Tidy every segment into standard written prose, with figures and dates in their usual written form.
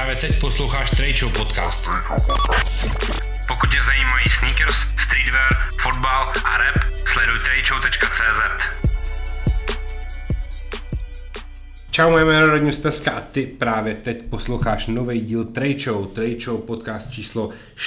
Právě teď posloucháš Trade Show podcast. Pokud tě zajímají sneakers, streetwear, fotbal a rap, sleduj tradeshow.cz. Čau, moje jméno je Radim Steska a ty právě teď posloucháš nový díl Trade Show podcast číslo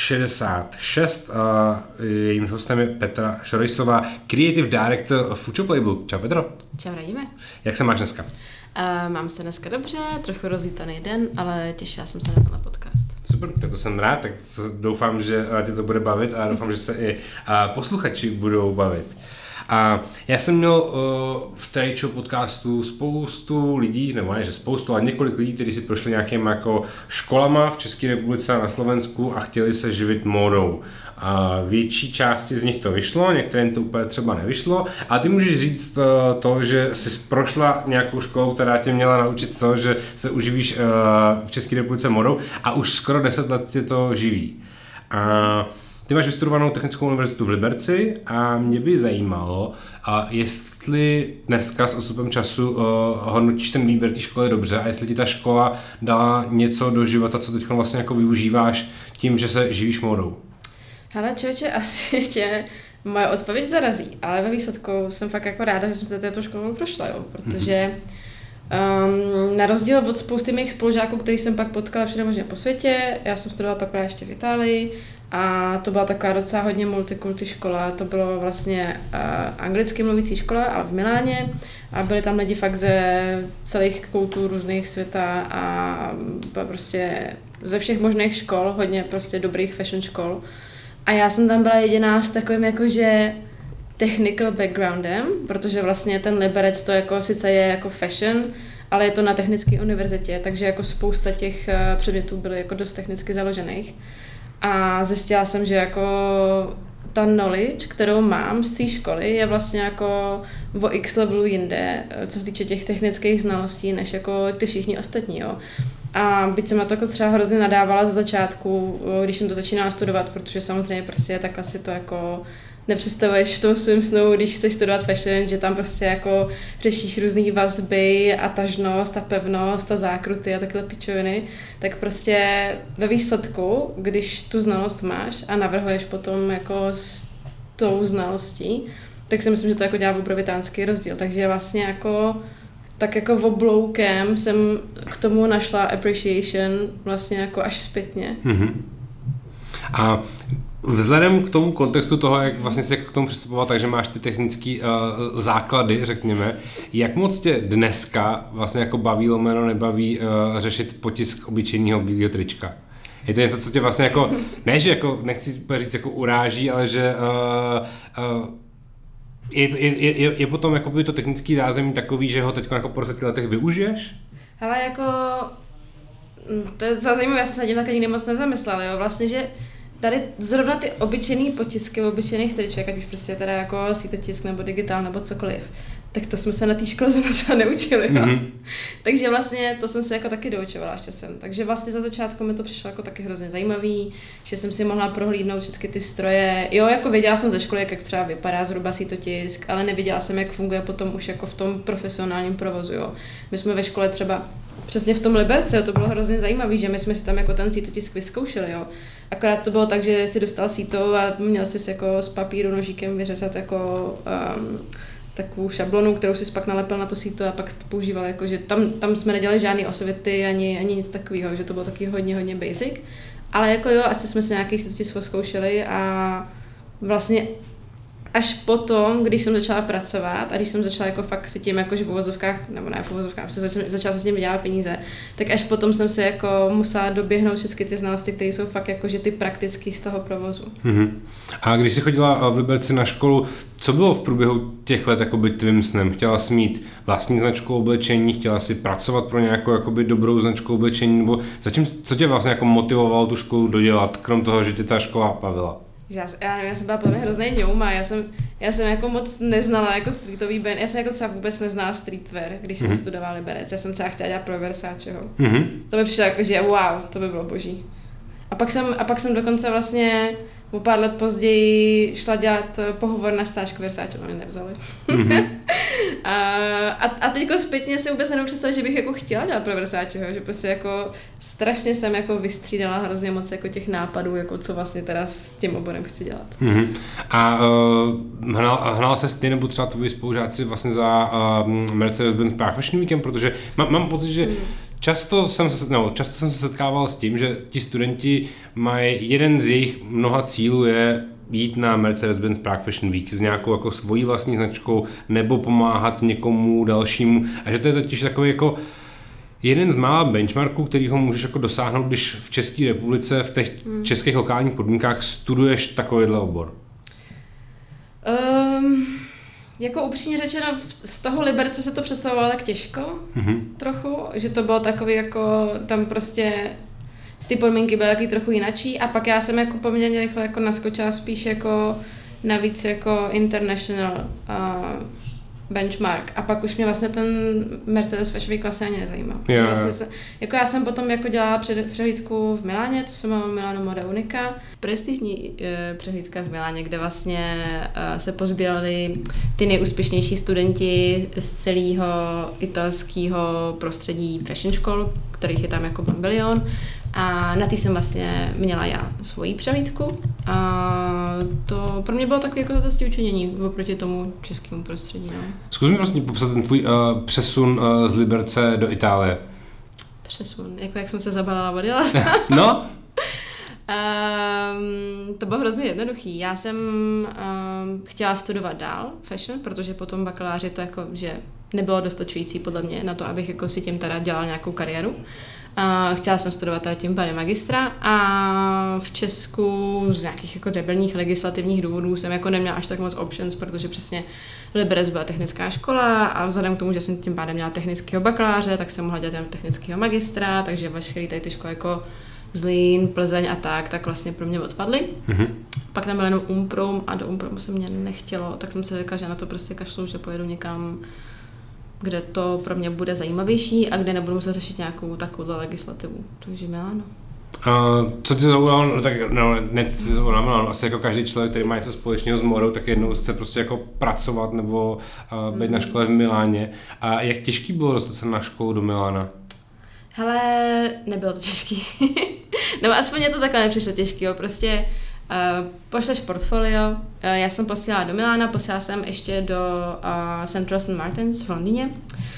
66. Jejímž hostem je Petra Šorejsová, Creative Director Future Playbook. Čau Petro. Čau Radime. Jak se máš dneska? Mám se dneska dobře, trochu rozlítaný den, ale těšila jsem se na tenhle podcast. Super, tak to jsem rád, tak doufám, že tě to bude bavit a doufám, že se i posluchači budou bavit. A já jsem měl v Trade Show podcastu spoustu lidí, nebo ne, že spoustu, ale několik lidí, kteří si prošli nějakým jako školama v České republice a na Slovensku a chtěli se živit módou. A větší části z nich to vyšlo, některým to úplně třeba nevyšlo. A ty můžeš říct to, že jsi prošla nějakou školou, která tě měla naučit to, že se uživíš v České republice módou a už skoro 10 let tě to živí. A ty máš vystudovanou Technickou univerzitu v Liberci a mě by zajímalo, jestli dneska s odstupem času hodnotíš ten výběr té školy dobře a jestli ti ta škola dala něco do života, co teď vlastně jako využíváš tím, že se živíš módou. Hele člověče, asi tě moje odpověď zarazí, ale ve výsledku jsem fakt jako ráda, že jsem se této školou prošla, jo, protože na rozdíl od spousty mých spolužáků, který jsem pak potkala všude možně po světě, já jsem studovala pak právě ještě v Itálii a to byla taková docela hodně multikulti škola, to bylo vlastně anglicky mluvící škola, ale v Miláně a byli tam lidi fakt ze celých kultur různých světa a prostě ze všech možných škol, hodně prostě dobrých fashion škol a já jsem tam byla jediná s takovým jakože technical backgroundem, protože vlastně ten Liberec to jako sice je jako fashion, ale je to na Technické univerzitě, takže jako spousta těch předmětů byly jako dost technicky založených. A zjistila jsem, že jako ta knowledge, kterou mám z té školy, je vlastně jako o x levelu jinde, co se týče těch technických znalostí, než jako ty všichni ostatní, jo. A byť jsem na to jako třeba hrozně nadávala za začátku, když jsem to začínala studovat, protože samozřejmě prostě takhle si to jako nepředstavuješ v tom svým snu, když chceš studovat fashion, že tam prostě jako řešíš různý vazby a tažnost a pevnost a zákruty a takhle pičoviny, tak prostě ve výsledku, když tu znalost máš a navrhuješ potom jako s tou znalostí, tak si myslím, že to jako dělá obrovitánský rozdíl, takže vlastně jako tak jako obloukem jsem k tomu našla appreciation vlastně jako až zpětně. Mm-hmm. A vzhledem k tomu kontextu toho, jak vlastně si k tomu přistupoval, takže máš ty technické základy, řekněme, jak moc tě dneska vlastně jako baví, lomeno nebaví řešit potisk obyčejného bílého trička? Je to něco, co tě vlastně jako, ne, že jako, nechci říct jako uráží, ale že je potom jakoby to technický zázemí takový, že ho teď jako po 10 letech využiješ? Hele, jako, to je zajímavé, já jsem se tím tak nikdy moc nezamyslela, jo, vlastně, že tady zrovna ty obyčejný potisky obyčejných triček, ať už prostě teda jako sítotisk nebo digitál nebo cokoliv, tak to jsme se na té škole zrovna neučili. Mm-hmm. Takže vlastně to jsem se jako taky doučovala ještě sem. Takže vlastně za začátku mi to přišlo jako taky hrozně zajímavý, že jsem si mohla prohlídnout všechny ty stroje. Jo, jako věděla jsem ze školy, jak třeba vypadá zhruba sítotisk, ale nevěděla jsem, jak funguje potom už jako v tom profesionálním provozu. Jo. My jsme ve škole třeba přesně v tom Liberci, to bylo hrozně zajímavé, že my jsme si tam jako ten sítotisk vyzkoušeli, jo. Akorát to bylo tak, že si dostal síto a měl si jako z papíru nožíkem vyřezat jako takovou šablonu, kterou si pak nalepil na to síto a pak si to používal, jako, že tam jsme nedělali žádný osvěty ani nic takového, že to bylo taky hodně basic, ale jako jo, asi jsme si nějaký sítotisk zkoušeli a vlastně až potom, když jsem začala pracovat a když jsem začala jako fakt si tím jakože v uvozovkách, nebo ne v uvozovkách, začala jsem s tím vydělat peníze, tak až potom jsem si jako musela doběhnout všechny ty znalosti, které jsou fakt jakože ty praktický z toho provozu. Mm-hmm. A když jsi chodila v Liberci na školu, co bylo v průběhu těch let jakoby tvým snem? Chtěla jsi mít vlastní značku oblečení, chtěla jsi pracovat pro nějakou jakoby dobrou značku oblečení, nebo co tě vlastně jako motivovalo tu školu dodělat, krom toho, že tě ta škola bavila? Já jsem byla plně hrozný ňoum a já jsem jako moc neznala jako streetový band, já jsem jako třeba vůbec neznala streetwear, když jsem studovala Liberec, já jsem třeba chtěla dělat pro Versaceho. Mm-hmm. To mi přišlo jako, že wow, to by bylo boží. A pak jsem dokonce vlastně o pár let později šla dělat pohovor na stáž k Versace, oni nevzali. Mm-hmm. A teďko zpětně si vůbec nevím představit, že bych jako chtěla dělat pro Versaceho, že prostě jako strašně jsem jako vystřídala hrozně moc jako těch nápadů, jako co vlastně teda s tím oborem chci dělat. Mm-hmm. A hnala se ty nebo třeba tvoji spolužáci vlastně za Mercedes-Benz Prague Fashion Weekem, protože mám pocit, že často jsem se setkával s tím, že ti studenti mají, jeden z jejich mnoha cílů je jít na Mercedes-Benz Prague Fashion Week s nějakou jako svojí vlastní značkou nebo pomáhat někomu dalšímu a že to je totiž takový jako jeden z mála benchmarků, kterýho můžeš jako dosáhnout, když v České republice v těch českých lokálních podmínkách studuješ takovýhle obor. Jako upřímně řečeno, z toho Liberce se to představovalo tak těžko, trochu, že to bylo takový jako, tam prostě ty podmínky byly taky trochu jinačí a pak já jsem jako poměrně rychle jako naskočila spíš jako navíc jako international benchmark a pak už mě vlastně ten Mercedes Fashion Week vlastně ani nezajímal. Vlastně jako já jsem potom jako dělala přehlídku v Miláně, to se jmenovalo Milano Moda Unica, prestižní přehlídka v Miláně, kde vlastně se pozbírali ty nejúspěšnější studenti z celého italského prostředí fashion škol, kterých je tam jako bilion. A na té jsem vlastně měla já svoji přehlídku a to pro mě bylo takové jako dosti učinění oproti tomu českému prostředí. No. Zkus mi prostě popsat ten tvůj přesun z Liberce do Itálie. Přesun, jako jak jsem se zabalila odjela. No? To bylo hrozně jednoduchý. Já jsem chtěla studovat dál fashion, protože po tom bakaláři to jako, že nebylo dostačující podle mě na to, abych jako si tím teda dělala nějakou kariéru. Chtěla jsem studovat teda tím pádem magistra a v Česku z nějakých jako debilních legislativních důvodů jsem jako neměla až tak moc options, protože přesně Liberec byla technická škola a vzhledem k tomu, že jsem tím pádem měla technického bakaláře, tak jsem mohla dělat jenom technického magistra, takže veškerý tady ty školy jako Zlín, Plzeň a tak vlastně pro mě odpadly. Mm-hmm. Pak tam byl jenom Umprum a do Umprumu se mě nechtělo, tak jsem si řekla, že na to prostě kašlu, že pojedu někam, kde to pro mě bude zajímavější a kde nebudu muset řešit nějakou takovou legislativu. Takže Miláno. Co tě zaujalo, no, asi jako každý člověk, který má něco společného s modou, tak jednou chce prostě jako pracovat nebo být na škole v Miláně. A jak těžký bylo dostat se na školu do Milána? Hele, nebylo to těžký. Nebo aspoň mě to takhle nepřišlo těžký, prostě pošleš portfolio, já jsem posílala do Milána, posílala jsem ještě do Central St. Martins v Londýně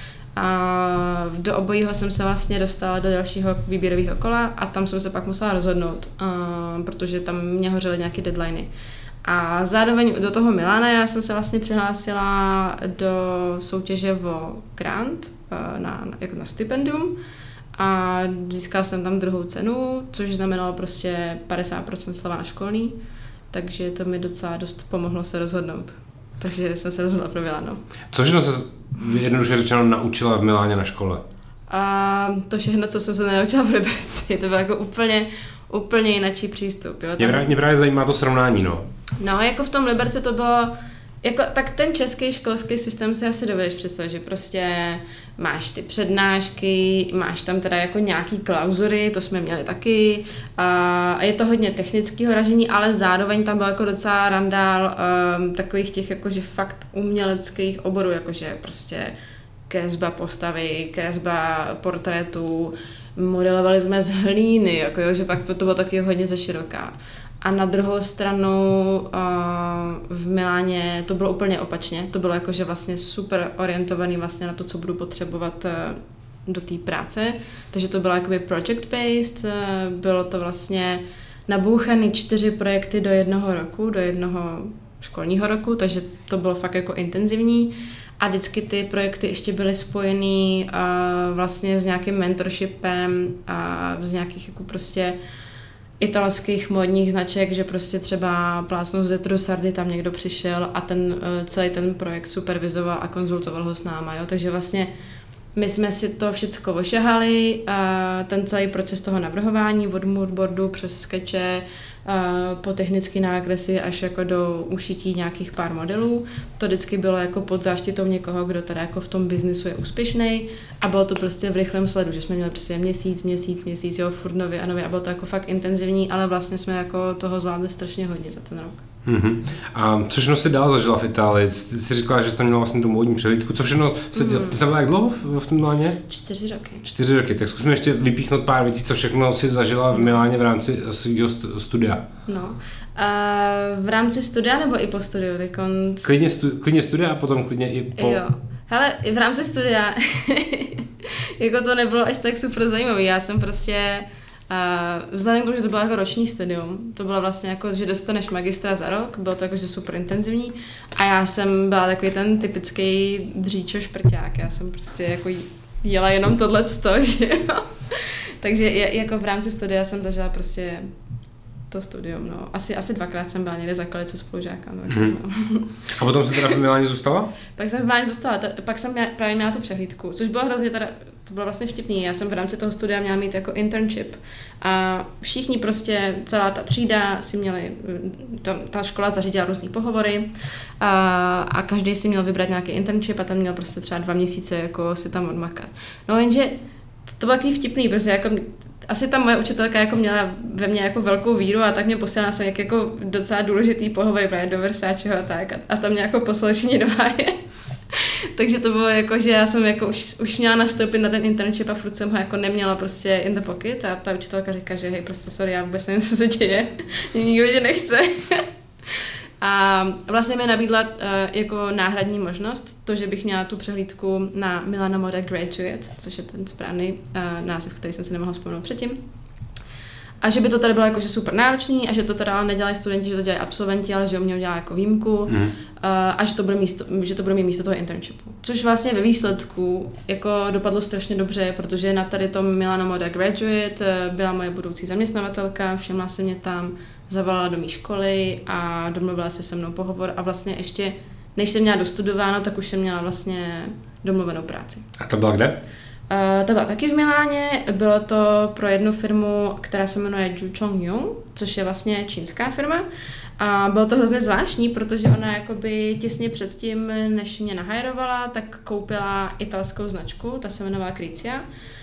a do obojího jsem se vlastně dostala do dalšího výběrového kola a tam jsem se pak musela rozhodnout, protože tam mě hořely nějaké deadliny. A zároveň do toho Milána já jsem se vlastně přihlásila do soutěže o grant, jako na stipendium, a získala jsem tam druhou cenu, což znamenalo prostě 50% sleva na školní, takže to mi docela dost pomohlo se rozhodnout. Takže jsem se rozhodla pro Miláno. Co všechno se jednoduše řečeno naučila v Miláně na škole? A to všechno, co jsem se nenaučila v Liberci, to byl jako úplně jináčí přístup. Jo? Mě právě zajímá to srovnání, no. No, jako v tom Liberci to bylo, jako, tak ten český školský systém si asi dovedeš představit, že prostě máš ty přednášky, máš tam teda jako nějaký klauzury, to jsme měli taky, a je to hodně technického ražení, ale zároveň tam byl jako docela randál takových těch jakože fakt uměleckých oborů, jakože prostě kresba postavy, kresba portrétů, modelovali jsme z hlíny, jako jo, že pak to bylo taky hodně zeširoká. A na druhou stranu v Miláně to bylo úplně opačně. To bylo jakože vlastně super orientovaný vlastně na to, co budu potřebovat do té práce. Takže to bylo jakoby project-based, bylo to vlastně nabouchaný 4 projekty do jednoho roku, do jednoho školního roku, takže to bylo fakt jako intenzivní. A vždycky ty projekty ještě byly spojený vlastně s nějakým mentorshipem a z nějakých jako prostě italských módních značek, že prostě třeba plásnou Zetru Sardi tam někdo přišel a celý ten projekt supervizoval a konzultoval ho s náma, jo? Takže vlastně my jsme si to všecko ošahali, ten celý proces toho navrhování od moodboardu přes skeče, po technické nákresy až jako do ušití nějakých pár modelů. To vždycky bylo jako pod záštitou někoho, kdo teda jako v tom biznisu je úspěšný a bylo to prostě v rychlém sledu, že jsme měli prostě měsíc, jo, furt nově a bylo to jako fakt intenzivní, ale vlastně jsme jako toho zvládli strašně hodně za ten rok. Mm-hmm. A co všechno jsi dál zažila v Itálii? Ty jsi říkala, že jsi tam měla vlastně tu módní přehlídku. Co všechno jsi dělala? Ty jsi byla jak dlouho v tom Miláně? 4 roky. 4 roky, tak zkusme ještě vypíchnout pár věcí, co všechno jsi zažila v Miláně v rámci svého studia. No, v rámci studia nebo i po studiu? Klidně studia a potom klidně i po... Jo. Hele, i v rámci studia jako to nebylo až tak super zajímavé. Já jsem prostě vzhledem k tomu, že to bylo jako roční studium, to bylo vlastně jako, že dostaneš magistra za rok, bylo to jako, že super intenzivní a já jsem byla takový ten typický dříčo šprťák, já jsem prostě jako jela jenom tohleto, že jo. Takže jako v rámci studia jsem zažila prostě to studium, no. Asi 2krát jsem byla někde za kalice spolužákama. No. A potom jsi teda v Miláně zůstala? Pak jsem v Miláně zůstala, pak jsem právě měla tu přehlídku, což bylo hrozně teda, to bylo vlastně vtipný. Já jsem v rámci toho studia měla mít jako internship a všichni prostě, celá ta třída si měli, ta škola zařídila různý pohovory a každý si měl vybrat nějaký internship a ten měl prostě třeba 2 měsíce jako si tam odmakat. No jenže to bylo takový vtipný, protože jako asi ta moje učitelka jako měla ve mně jako velkou víru a tak mě posílala jsem jako docela důležitý pohovory právě do Versaceho a tak a tam mě jako poslali všichni do háje. Takže to bylo jako, že já jsem jako už měla nastoupit na ten internship a furt jsem ho jako neměla prostě in the pocket a ta učitelka říká, že hej, prostě sorry, já vůbec nevím, co se děje, nikdo tě nechce. A vlastně mi nabídla jako náhradní možnost to, že bych měla tu přehlídku na Milano Moda Graduate, což je ten správný název, který jsem si nemohla vzpomenout předtím. A že by to tady bylo jakože super náročný a že to teda nedělají studenti, že to dělají absolventi, ale že u mě udělá jako výjimku a že to bude mít místo toho internshipu. Což vlastně ve výsledku jako dopadlo strašně dobře, protože na tady tom Milano Moda Graduate byla moje budoucí zaměstnavatelka, všimla se mě tam, zavolala do mé školy a domluvila se mnou pohovor a vlastně ještě, než jsem měla dostudováno, tak už jsem měla vlastně domluvenou práci. A to byla kde? To byla taky v Miláně, bylo to pro jednu firmu, která se jmenuje Juchongyong, což je vlastně čínská firma. A bylo to hrozně zvláštní, protože ona jakoby těsně předtím, než mě nahajrovala, tak koupila italskou značku, ta se jmenovala Krizia.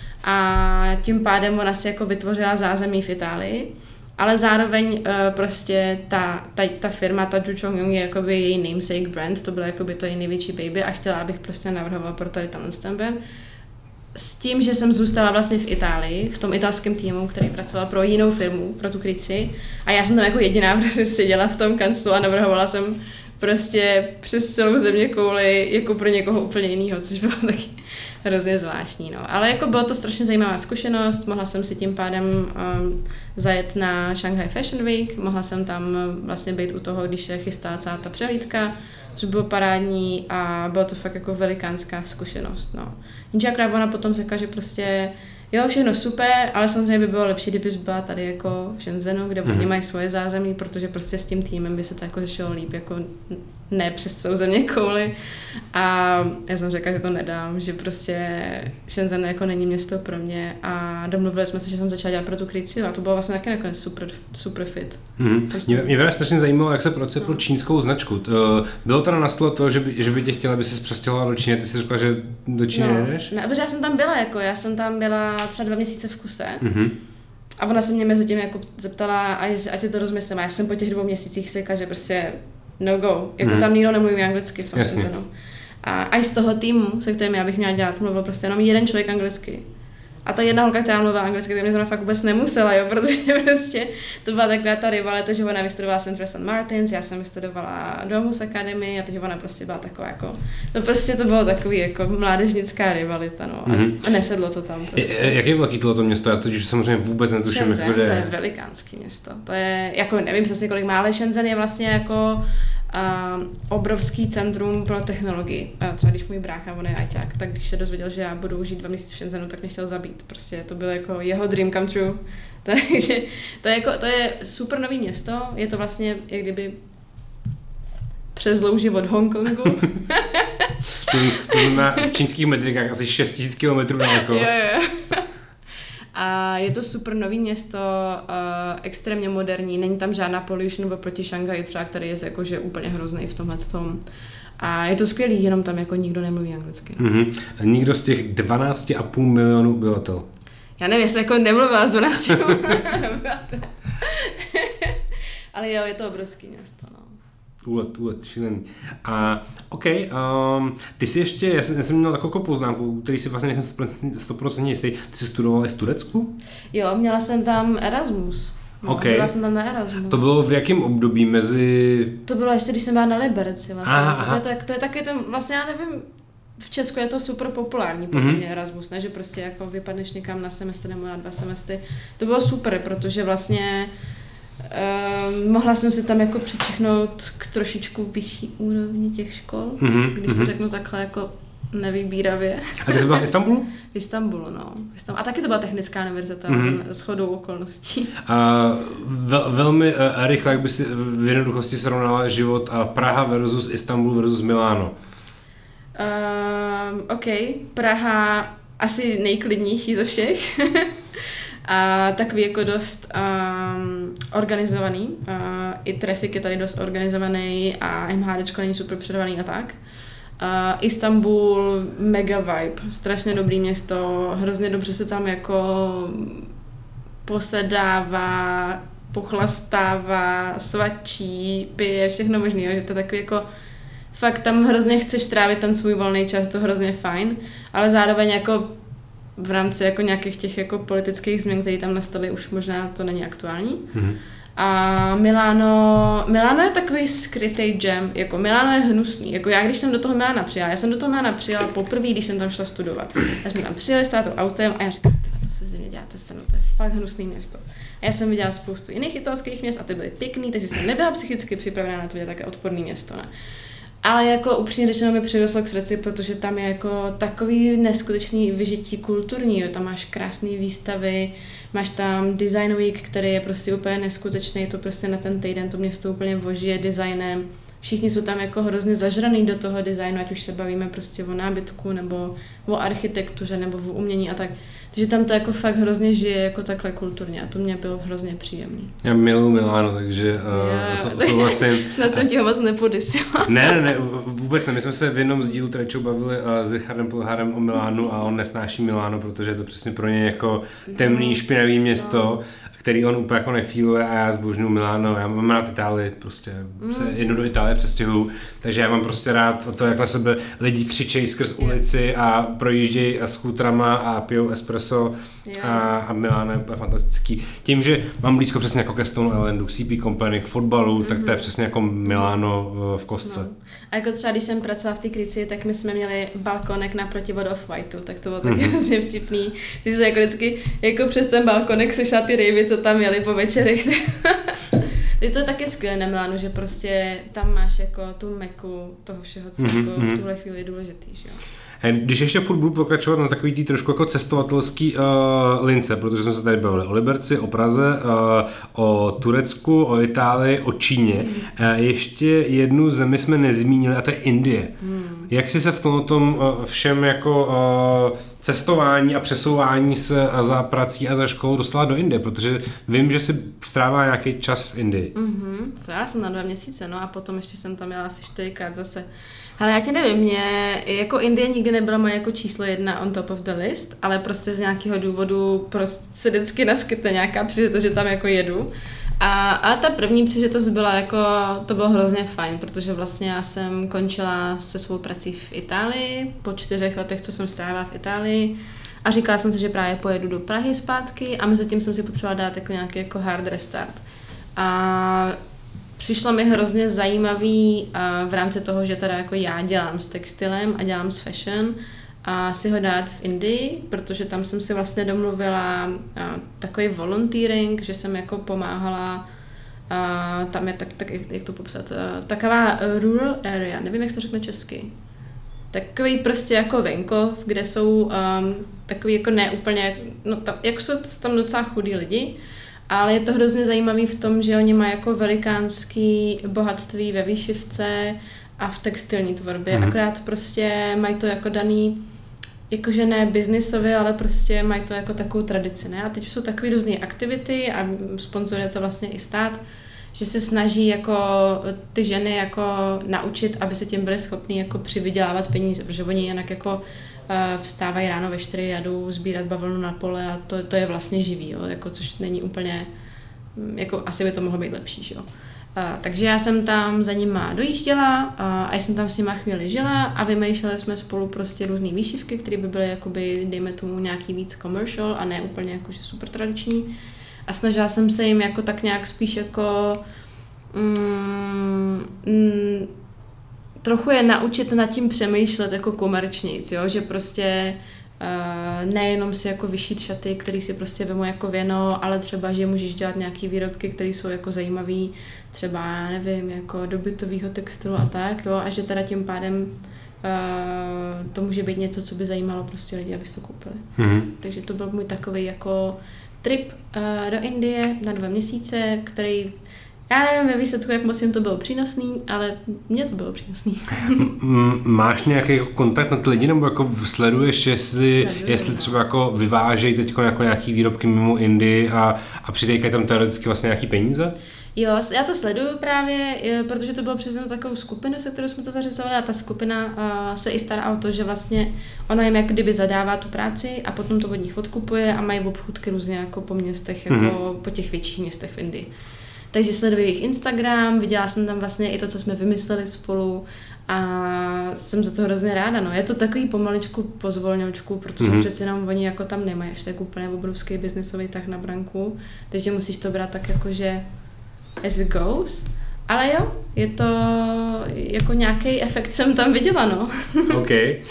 A tím pádem ona si jako vytvořila zázemí v Itálii. Ale zároveň prostě ta firma, ta Juchongyong je jakoby její namesake brand, to bylo jakoby to její největší baby a chtěla, abych prostě navrhovala pro tady ten brand. S tím, že jsem zůstala vlastně v Itálii, v tom italském týmu, který pracoval pro jinou firmu, pro tu Krici. A já jsem tam jako jediná prostě seděla v tom kanclu a navrhovala jsem prostě přes celou zeměkouli jako pro někoho úplně jiného, což bylo taky hrozně zvláštní. No. Ale jako bylo to strašně zajímavá zkušenost, mohla jsem si tím pádem zajet na Shanghai Fashion Week, mohla jsem tam vlastně být u toho, když se chystá celá ta přehlídka, což bylo parádní a bylo to fakt jako velikánská zkušenost. No. Jenže akorát ona potom řekla, že prostě jo, všechno super, ale samozřejmě by bylo lepší, kdybys byla tady jako v Shenzhenu, kde oni mají svoje zázemí, protože prostě s tím týmem by se to jako řešilo líp, jako ne přes celou zeměkouli. A já jsem řekla, že to nedám, že prostě Shenzhen jako není město pro mě a domluvili jsme se, že jsem začala dělat pro tu Krici a to bylo vlastně taky nakonec super fit. Mě právě strašně zajímalo, jak se pracuje pro čínskou značku. Bylo to na stole to, že by tě chtěla, aby se přestěhovala do Číny, ty jsi řekla, že do Číny nejdeš? Ne, protože já jsem tam byla třeba 2 měsíce v kuse. A ona se mě mezi tím jako zeptala, ať si to rozmyslím. A já jsem po těch 2 měsících si řekla, že prostě no go. Jako tam nikdo nemluví anglicky v tom Shenzhenu. A i z toho týmu, se kterým já bych měla dělat, mluvil prostě jenom jeden člověk anglicky. A ta jedna holka, která mluvila anglicky, tak mě zrovna fakt vůbec nemusela, jo, protože prostě to byla taková ta rivalita, že ona vystudovala Central St. Martins, já jsem vystudovala Domus Academy a teď ona prostě byla taková jako, no prostě to bylo takový jako mládežnická rivalita, no a nesedlo to tam prostě. Jak je velký to město? Já totiž samozřejmě vůbec netuším, Shenzhen, to je velikánský město, to je, jako nevím přesně kolik má, ale Shenzhen je vlastně jako obrovský centrum pro technologii. Třeba když můj brácha, on je ajťák, tak když se dozvěděl, že já budu žít 2 měsíce v Shenzhenu, tak mě chtěl zabít. Prostě to bylo jako jeho dream come true. Takže to je super nový město, je to vlastně jak kdyby přes louži od Hongkongu. To znamená v čínských metrikách asi 6000 km daleko. Jo. A je to super nový město, extrémně moderní, není tam žádná pollution oproti Šanghaji třeba, který je jakože úplně hrozný v tomhletom. A je to skvělý, jenom tam jako nikdo nemluví anglicky. Nikdo z těch 12,5 milionů obyvatel? Já nevím, jestli jako nemluvila z 12 obyvatel. Ale jo, je to obrovský město, no. úlet, šílený. A OK, ty jsi ještě, já jsem měl takovou poznámku, který si vlastně nejsem 100% jistý, ty jsi studoval i v Turecku? Jo, měla jsem tam Erasmus. No, okay. Byla jsem tam na Erasmu. To bylo v jakém období mezi... To bylo ještě, když jsem byla na Liberci vlastně. Aha. To je taky ten, vlastně já nevím, v Česku je to super populární, podle mě Erasmus, ne, že prostě jako vypadneš někam na semestr nebo na 2 semestry. To bylo super, protože vlastně mohla jsem si tam jako přičichnout k trošičku vyšší úrovni těch škol, když to řeknu takhle jako nevybíravě. A ty jsi byla v Istanbulu? V Istanbulu, no. A taky to byla technická univerzita, shodou okolností. Velmi rychle, jak by si v jednoduchosti srovnala život Praha versus Istanbul versus Miláno. OK, Praha asi nejklidnější ze všech. A takový jako dost organizovaný. I trafik je tady dost organizovaný a MHDčko není super předovaný a tak. Istanbul, mega vibe, strašně dobrý město, hrozně dobře se tam jako posedává, pochlastává, svačí, pije, všechno možné, že to je takový jako fakt tam hrozně chceš trávit ten svůj volný čas, to hrozně fajn, ale zároveň jako v rámci jako nějakých těch jako politických změn, které tam nastaly, už možná to není aktuální. A Miláno je takový skrytý gem, jako Miláno je hnusný, jako já když jsem do toho Milána přijela poprvé, když jsem tam šla studovat. Já jsme tam přijeli s tátou autem a já říkám, to se ze mě děláte stranu, to je fakt hnusný město. A já jsem viděla spoustu jiných italských měst a ty byly pěkný, takže jsem nebyla psychicky připravená na to vidět také odporný město, ne. Ale jako upřímně řečeno mi přirostlo k srdci, protože tam je jako takový neskutečný vyžití kulturní, jo. Tam máš krásné výstavy, máš tam Design Week, který je prostě úplně neskutečný, to prostě na ten týden to město úplně vožije designem. Všichni jsou tam jako hrozně zažraný do toho designu, ať už se bavíme prostě o nábytku, nebo o architektuře, nebo o umění a tak. Takže tam to jako fakt hrozně žije jako takhle kulturně a to mě bylo hrozně příjemný. Já miluji Miláno, takže souhlasím. Snad jsem ti ho moc nepodysila. Ne, vůbec ne. My jsme se v jednom z dílů Trečou bavili s Richardem Polharem o Milánu a on nesnáší Miláno, protože je to přesně pro něj jako temný, špinavý město, který on úplně jako nefíluje a já zbožňuji Miláno. Já mám rád Itálii, prostě se jednou do Itálie přestěhuju, takže já mám prostě rád to, jak na sebe lidi křičejí skrz ulici a projíždějí s skutrama a pijou espresso a Miláno je úplně fantastický. Tím, že mám blízko přesně jako ke Stone Islandu, k CP Company, k fotbalu, tak to je přesně jako Miláno v kostce. No. A jako třeba, když jsem pracovala v té Kryci, tak my jsme měli balkonek naproti od Off-Whiteu, tak to bylo taky hrozně vtipný. Ty jsi jako vždycky jako přes ten balkonek slyšela ty rejvy, co tam jeli po večerech. Je to taky skvělé na Milánu, že prostě tam máš jako tu meku toho všeho, co jako v tuhle chvíli je důležitý, že jo. Když ještě furt budu pokračovat na takový tý trošku jako cestovatelský lince, protože jsme se tady bavili o Liberci, o Praze, o Turecku, o Itálii, o Číně. Ještě jednu zemi jsme nezmínili a to je Indie. Jak jsi se v tom všem jako cestování a přesouvání se za prací a za školou dostala do Indie, protože vím, že si strává nějaký čas v Indii. Já jsem na 2 měsíce, no a potom ještě jsem tam jela asi 4krát zase. Ale já tě nevím, mě jako Indie nikdy nebyla moje jako číslo 1 on top of the list, ale prostě z nějakého důvodu prostě se vždycky naskytne nějaká příležitost, že tam jako jedu. A ta první příležitost byla jako, to bylo hrozně fajn, protože vlastně já jsem končila se svou prací v Itálii, po 4 letech, co jsem strávila v Itálii a říkala jsem si, že právě pojedu do Prahy zpátky a mezi tím jsem si potřebovala dát jako nějaký jako hard restart. A přišlo mi hrozně zajímavý v rámci toho, že teda jako já dělám s textilem a dělám s fashion a si ho dát v Indii, protože tam jsem si vlastně domluvila takový volunteering, že jsem jako pomáhala, tam je tak jak to popsat, taková rural area, nevím, jak se to řekne česky. Takový prostě jako venkov, kde jsou takový jako neúplně, no tam, jako jsou tam docela chudí lidi, ale je to hrozně zajímavý v tom, že oni mají jako velikánský bohatství ve výšivce a v textilní tvorbě, akorát prostě mají to jako daný, jakože ne biznisově, ale prostě mají to jako takovou tradici, ne? A teď jsou takové různé aktivity a sponzoruje to vlastně i stát, že se snaží jako ty ženy jako naučit, aby se tím byly schopný jako přivydělávat peníze, protože oni jinak jako vstávají ráno ve 4 a jdou sbírat bavlnu na pole a to je vlastně živý, jo? Jako, což není úplně, jako asi by to mohlo být lepší, jo? Takže já jsem tam za nima dojížděla a jsem tam s nima chvíli žila a vymýšleli jsme spolu prostě různý výšivky, které by byly jakoby, dejme tomu, nějaký víc commercial a ne úplně jakože super tradiční. A snažila jsem se jim jako tak nějak spíš jako trochu je naučit nad tím přemýšlet jako komerčnějc, jo? Že prostě nejenom si jako vyšít šaty, který si prostě vemu jako věno, ale třeba, že můžeš dělat nějaký výrobky, které jsou jako zajímavý, třeba, nevím, jako do bytového textilu a tak, jo? A že teda tím pádem to může být něco, co by zajímalo prostě lidi, aby si to koupili. Takže to byl můj takový jako trip do Indie na 2 měsíce, který já nevím ve výsledku, jak moc jim to bylo přínosný, ale mně to bylo přínosný. Máš nějaký kontakt na ty lidi, nebo jako sleduješ, jestli třeba jako vyvážejí teď jako nějaký výrobky mimo Indii a přidejkají tam teoreticky vlastně nějaký peníze? Jo, já to sleduju právě, protože to bylo přes takovou skupinu, se kterou jsme to zařizovali a ta skupina se i stará o to, že vlastně ona jim jak kdyby zadává tu práci a potom to od nich odkupuje a mají obchůdky různě jako po městech, jako po těch větších městech v Indii. Takže sleduji jejich Instagram, viděla jsem tam vlastně i to, co jsme vymysleli spolu a jsem za to hrozně ráda. No. Je to takový pomaličku pozvolňočku, protože přeci jenom oni jako tam nemají až tak úplně obrovský biznesový tah na branku, takže musíš to brát tak jako, že as it goes. Ale jo, je to jako nějaký efekt jsem tam viděla, no. OK.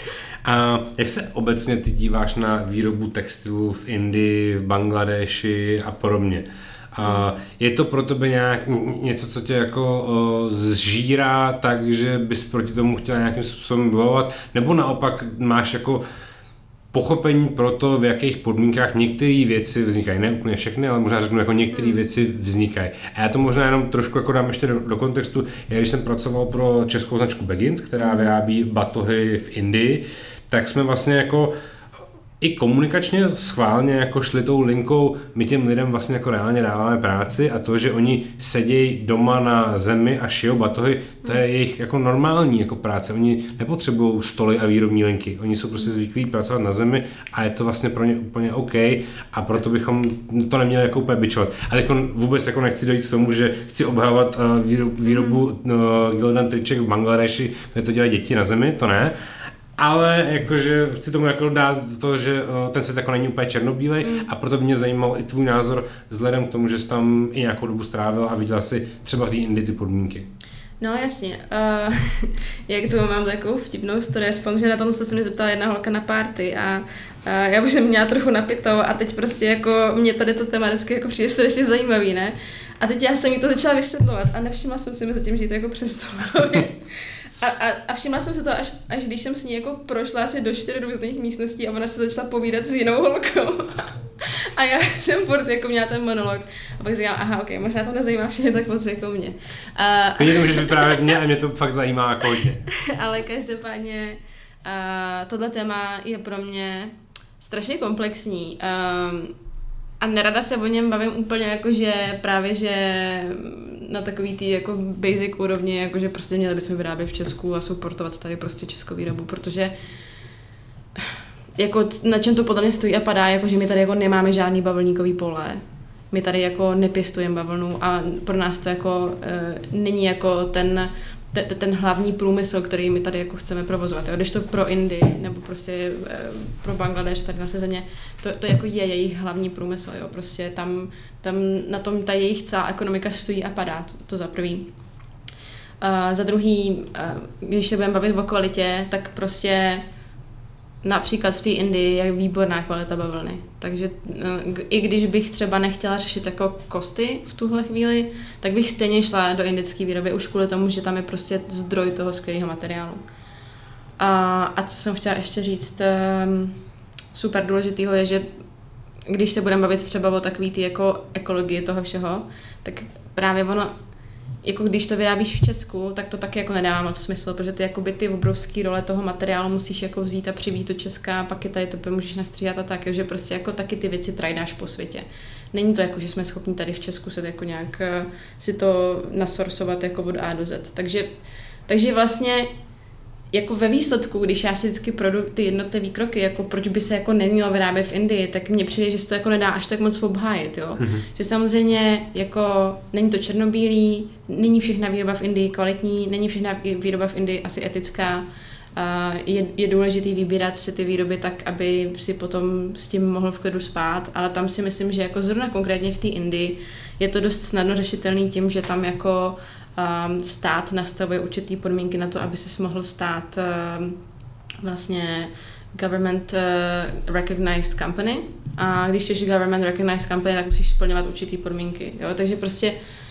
A jak se obecně ty díváš na výrobu textilu v Indii, v Bangladeši a podobně? A je to pro tebe něco, co tě jako zžírá, takže bys proti tomu chtěla nějakým způsobem bojovat? Nebo naopak máš jako pochopení pro to, v jakých podmínkách některé věci vznikají? Ne úplně všechny, ale možná řeknu, jako některé věci vznikají. A já to možná jenom trošku jako dám ještě do kontextu. Já když jsem pracoval pro českou značku Begint, která vyrábí batohy v Indii, tak jsme vlastně jako i komunikačně schválně jako šli tou linkou, my těm lidem vlastně jako reálně dáváme práci a to, že oni sedějí doma na zemi a šijou batohy, to je jejich jako normální jako práce. Oni nepotřebují stoly a výrobní linky. Oni jsou prostě zvyklí pracovat na zemi a je to vlastně pro ně úplně OK a proto bychom to neměli jako úplně bičovat. Ale jako vůbec jako nechci dojít k tomu, že chci obhajovat výrobu Gildan triček v Bangladeši, kde to dělají děti na zemi, to ne. Ale jakože chci tomu jako dát to, že ten svět jako není úplně černobílej a proto by mě zajímal i tvůj názor vzhledem k tomu, že jsi tam i nějakou dobu strávil a viděla si třeba v té Indii ty podmínky. No jasně, jak tu mám takovou vtipnou story, že na tom se mě zeptala jedna holka na party a já už jsem měla trochu napitou a teď prostě jako mě tady to téma vždycky jako přijde strašně zajímavý, ne? A teď já jsem jí to začala vysvětlovat a nevšimla jsem si mezi tím, že jí to jako přestalo bavit. A všimla jsem se to, až když jsem s ní jako prošla asi do 4 různých místností a ona se začala povídat s jinou holkou. A já jsem furt jako měla ten monolog. A pak říkám, aha, ok, možná to nezajímá všechny tak moc jako mě. Klidně to můžeš vyprávět mě a mě to fakt zajímá jako hodně. Ale každopádně tohle téma je pro mě strašně komplexní. A nerada se o něm bavím úplně jako, že právě, že na takový tý jako basic úrovni, jako že prostě měli bychom vyrábět v Česku a supportovat tady prostě českou výrobu, protože jako na čem to podle mě stojí a padá, jako že my tady jako nemáme žádný bavlníkový pole. My tady jako nepěstujeme bavlnu a pro nás to jako není jako ten hlavní průmysl, který my tady jako chceme provozovat. Jo? Když to pro Indii nebo prostě pro Bangladeš, tady na země, to jako je jejich hlavní průmysl. Jo? Prostě tam na tom ta jejich celá ekonomika stojí a padá, to za prvý. Za druhý, když se budeme bavit o kvalitě, tak prostě například v té Indii je výborná kvalita bavlny. Takže i když bych třeba nechtěla řešit jako kosty v tuhle chvíli, tak bych stejně šla do indické výroby už kvůli tomu, že tam je prostě zdroj toho skvělého materiálu. A co jsem chtěla ještě říct, super důležitýho je, že když se budeme bavit třeba o takový ty jako ekologii toho všeho, tak právě ono, jako když to vyrábíš v Česku, tak to taky jako nedává moc smysl, protože ty jakoby ty obrovský role toho materiálu musíš jako vzít a přivízt do Česka, pak je tady to můžeš nastříhat a tak, že prostě jako taky ty věci trajdáš po světě. Není to jako, že jsme schopni tady v Česku se jako nějak si to nasorsovat jako od A do Z. Takže vlastně jako ve výsledku, když já si vždycky projdu ty jednotlivé kroky, jako proč by se jako nemělo vyrábět v Indii, tak mně přijde, že se to jako nedá až tak moc obhájit, jo. Že samozřejmě jako není to černobílý, není všechna výroba v Indii kvalitní, není všechna výroba v Indii asi etická. Je důležitý vybírat si ty výroby tak, aby si potom s tím mohl v klidu spát, ale tam si myslím, že jako zrovna konkrétně v té Indii je to dost snadno řešitelný tím, že tam jako stát nastavuje určitý podmínky na to, aby se mohl stát vlastně government recognized company, a když jsi government recognized company, tak musíš splňovat určitý podmínky, jo? Takže prostě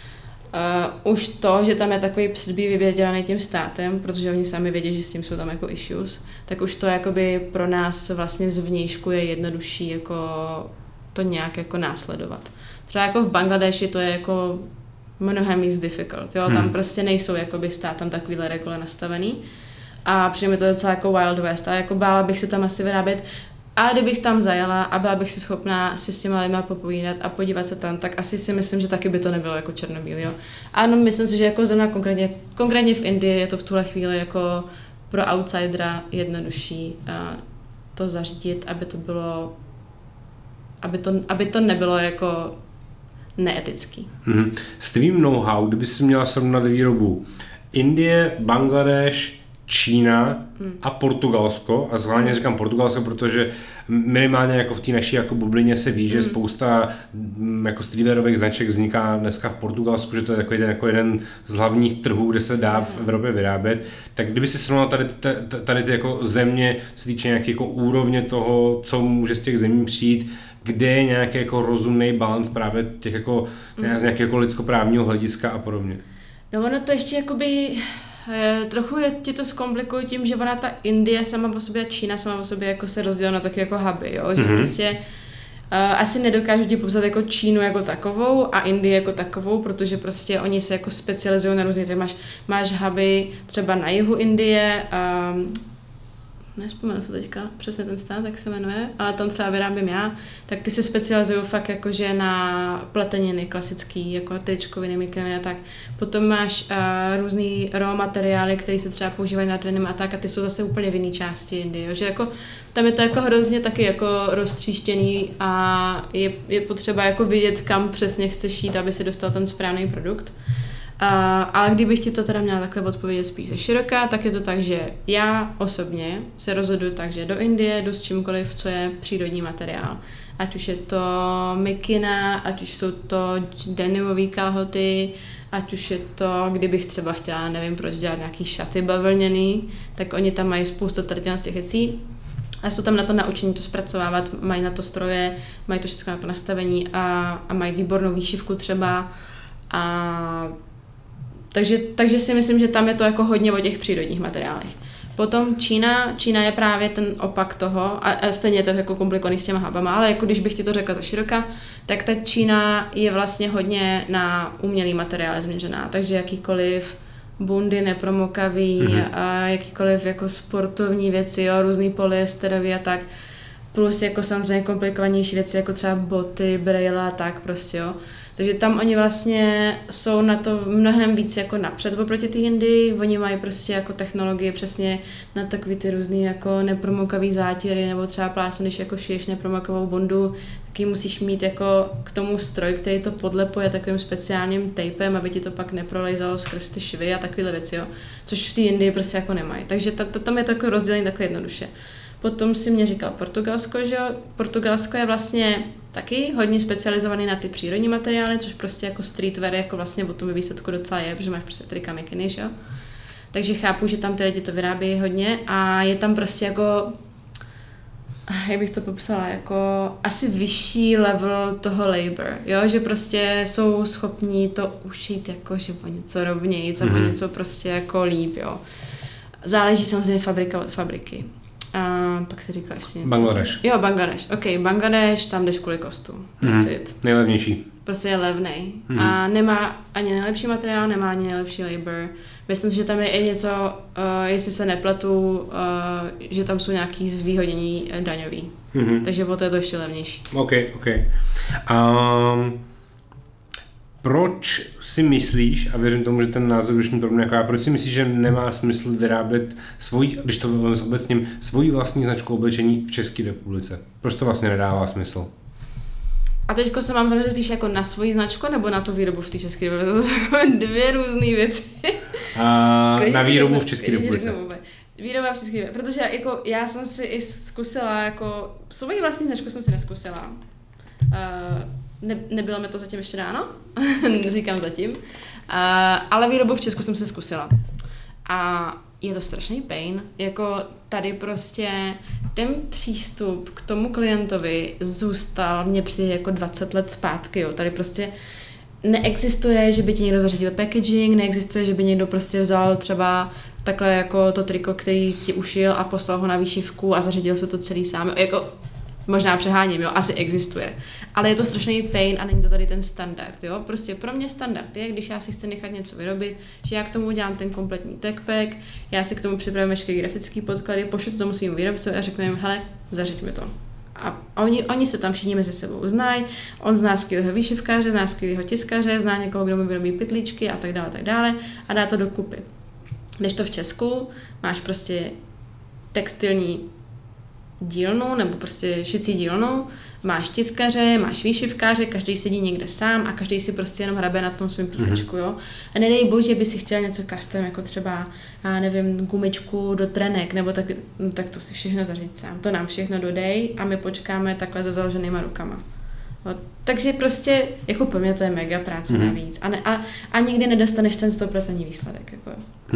už to, že tam je takový předbý vyvědělaný tím státem, protože oni sami vědí, že s tím jsou tam jako issues, tak už to jakoby pro nás vlastně zvnějšku je jednodušší jako to nějak jako následovat. Třeba jako v Bangladeši to je jako mnohem víc difficult, jo? Tam prostě nejsou jakoby státem takovýhle regule nastavený a přijde mi to docela jako Wild West a jako bála bych se tam asi vyrábět. A kdybych tam zajela a byla bych si schopná si s těma lidma popovídat a podívat se tam, tak asi si myslím, že taky by to nebylo jako černobílý, jo. Ano, myslím si, že jako zrovna konkrétně v Indii je to v tuhle chvíli jako pro outsidera jednodušší to zařídit, aby to bylo, aby to nebylo jako neetický. S tvým know-how, kdyby si měla srovnat výrobu Indie, Bangladeš, Čína a Portugalsko, a zvláště říkám Portugalsko, protože minimálně jako v té naší jako bublině se ví, že spousta jako streetwearových značek vzniká dneska v Portugalsku, že to je takový jako jeden z hlavních trhů, kde se dá v Evropě vyrábět. Tak kdyby si srovnal tady ty jako země, co týče nějaké jako úrovně toho, co může z těch zemí přijít, kde je nějaký jako rozumný balans právě těch jako z nějakého jako lidskoprávního hlediska a podobně. No ono to ještě jakoby trochu ti to zkomplikuje tím, že ona ta Indie sama o sobě a Čína sama o sobě jako se rozdělila na taky jako huby, jo? Že prostě asi nedokážu ti popsat jako Čínu jako takovou a Indii jako takovou, protože prostě oni se jako specializují na různě, tak máš huby třeba na jihu Indie, nevzpomenu se teďka přesně ten stát, jak se jmenuje, ale tam třeba vyrábím já, tak ty se specializují fakt jakože na pleteniny klasický, jako tričkoviny, mikroviny a tak. Potom máš různý raw materiály, které se třeba používají na denim a tak, a ty jsou zase úplně v jiné části Indie, že jako tam je to jako hrozně taky jako roztříštěný a je potřeba jako vidět, kam přesně chceš jít, aby si dostal ten správný produkt. Ale kdybych ti to teda měla takhle odpovědět spíš ze široká, tak je to tak, že já osobně se rozhoduju tak, že do Indie jdu s čímkoliv, co je přírodní materiál. Ať už je to mikina, ať už jsou to denimové kalhoty, ať už je to, kdybych třeba chtěla, nevím proč, dělat nějaký šaty bavlněný, tak oni tam mají spoustu tady z těch věcí. A jsou tam na to naučení to zpracovávat, mají na to stroje, mají to všechno na to nastavení a mají výbornou výšivku třeba. Takže si myslím, že tam je to jako hodně o těch přírodních materiálech. Potom Čína je právě ten opak toho, a stejně je to jako komplikovaný s těma hubama, ale jako když bych ti to řekla za široka, tak ta Čína je vlastně hodně na umělý materiály změřená, takže jakýkoliv bundy nepromokavý, a jakýkoliv jako sportovní věci, jo, různý polyesterový a tak, plus jako samozřejmě komplikovanější věci, jako třeba boty, brejle a tak prostě, jo. Takže tam oni vlastně jsou na to mnohem víc jako napřed oproti té Indii, oni mají prostě jako technologie přesně na takový ty různý jako nepromokavý zátěry, nebo třeba plásno, když jako šiješ nepromokovou bundu, taky musíš mít jako k tomu stroj, který to podlepuje takovým speciálním tapem, aby ti to pak neprolejzalo skrz ty švy a takovéhle věci, jo. Což v té Indii prostě jako nemají. Takže tam je to jako rozdělené takhle jednoduše. Potom si mě říkal Portugalsko, že jo. Portugalsko je vlastně taky hodně specializovaný na ty přírodní materiály, což prostě jako streetwear jako vlastně o tom výsledku docela je, protože máš prostě trika mikiny, že jo. Takže chápu, že tam ty lidi to vyrábějí hodně a je tam prostě jako, jak bych to popsala, jako asi vyšší level toho labor, jo, že prostě jsou schopní to ušít jako, že o něco rovnějc a o něco prostě jako líp, jo. Záleží samozřejmě fabrika od fabriky. A pak se říká ještě něco. Bangladeš. Jo, Bangladeš. OK, Bangladeš, tam jdeš kvůli kostu. Nejlevnější. Prostě je levnej. A nemá ani nejlepší materiál, nemá ani nejlepší labor. Myslím si, že tam je i něco, jestli se nepletu, že tam jsou nějaký zvýhodnění daňový. Takže o to je to ještě levnější. OK. proč si myslíš, a věřím tomu, že ten názor už mi podobný jako já, proč si myslíš, že nemá smysl vyrábět svoji, když to velmi obecním, svoji vlastní značku oblečení v České republice? Proč to vlastně nedává smysl? A teďko se mám zaměřit spíš jako na svoji značku nebo na tu výrobu v té České republice? To jsou jako dvě různé věci. Na výrobu v České republice. Výroba v České republice, protože jako já jsem si i zkusila, jako svoji vlastní značku jsem si neskusila. Nebylo mi to zatím ještě ráno, říkám zatím, ale výrobu v Česku jsem si zkusila. A je to strašný pain, jako tady prostě ten přístup k tomu klientovi zůstal mně přijde jako 20 let zpátky, jo. Tady prostě neexistuje, že by ti někdo zařídil packaging, neexistuje, že by někdo prostě vzal třeba takhle jako to triko, který ti ušil a poslal ho na výšivku a zařídil se to celý sám, jako možná přeháním, jo, asi existuje. Ale je to strašný pain a není to tady ten standard, jo. Prostě pro mě standard je, když já si chci nechat něco vyrobit, že já k tomu udělám ten kompletní techpack, já si k tomu připravím veškeré grafické podklady, pošlu to tomu svým výrobcovi a řeknu jim, hele, zařiď mi to. A oni se tam všichni mezi sebou znají, on zná skvělého výšivkáře, zná skvělého tiskaře, zná někoho, kdo mu vyrobí pytlíčky a tak dále a dá to dokupy. Když to v Česku máš prostě textilní dílnu nebo prostě šicí dílnu, máš tiskaře, máš výšivkáře, každý sedí někde sám a každý si prostě jenom hrabe na tom svém písečku, jo. A nedej bože, by si chtěl něco custom, jako třeba, nevím, gumičku do trenek, nebo tak to si všechno zaříď sám. To nám všechno dodej a my počkáme takhle za založenýma rukama. No, takže prostě, jako pro mě to je mega práce navíc a nikdy nedostaneš ten 100% výsledek. Jako.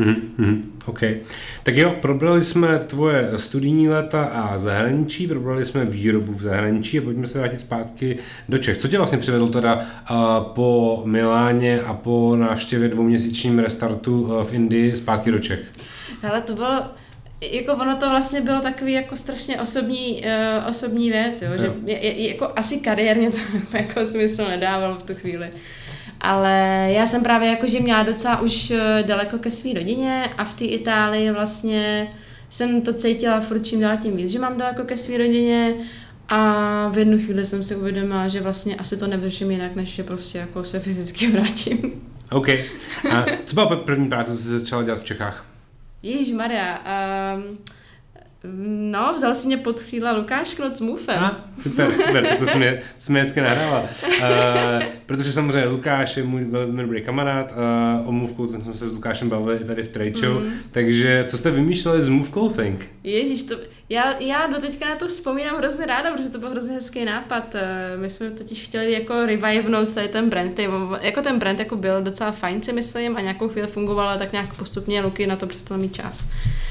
OK. Tak jo, probrali jsme tvoje studijní léta a zahraničí, probrali jsme výrobu v zahraničí a pojďme se vrátit zpátky do Čech. Co tě vlastně přivedlo teda po Miláně a po návštěvě 2měsíčním restartu v Indii zpátky do Čech? Hele, to bylo... Jako ono to vlastně bylo takový jako strašně osobní věc, jo? Že jako asi kariérně to jako smysl nedávalo v tu chvíli. Ale já jsem právě jakože měla docela už daleko ke své rodině a v té Itálii vlastně jsem to cítila furt čím dál tím víc, že mám daleko ke své rodině a v jednu chvíli jsem si uvědomila, že vlastně asi to nevyřeším jinak, než že prostě jako se fyzicky vrátím. OK. A co byla první práce, co jsi začala dělat v Čechách? Ježišmarja, no, vzal si mě pod křídla Lukáš Knot s Mufem. Super, to jsme hezky nahrála. Protože samozřejmě Lukáš je můj velmi dobrý kamarád, o Move Clothing jsme se s Lukášem bavili tady v Trade Show, takže co jste vymýšleli z Move Clothing? Ježíš, já doteďka na to vzpomínám hrozně ráda, protože to byl hrozně hezký nápad. My jsme totiž chtěli jako revivenout tady ten brand, jako ten brand jako byl docela fajn, si myslím, a nějakou chvíli fungoval, ale tak nějak postupně Luky na to přestal mít čas.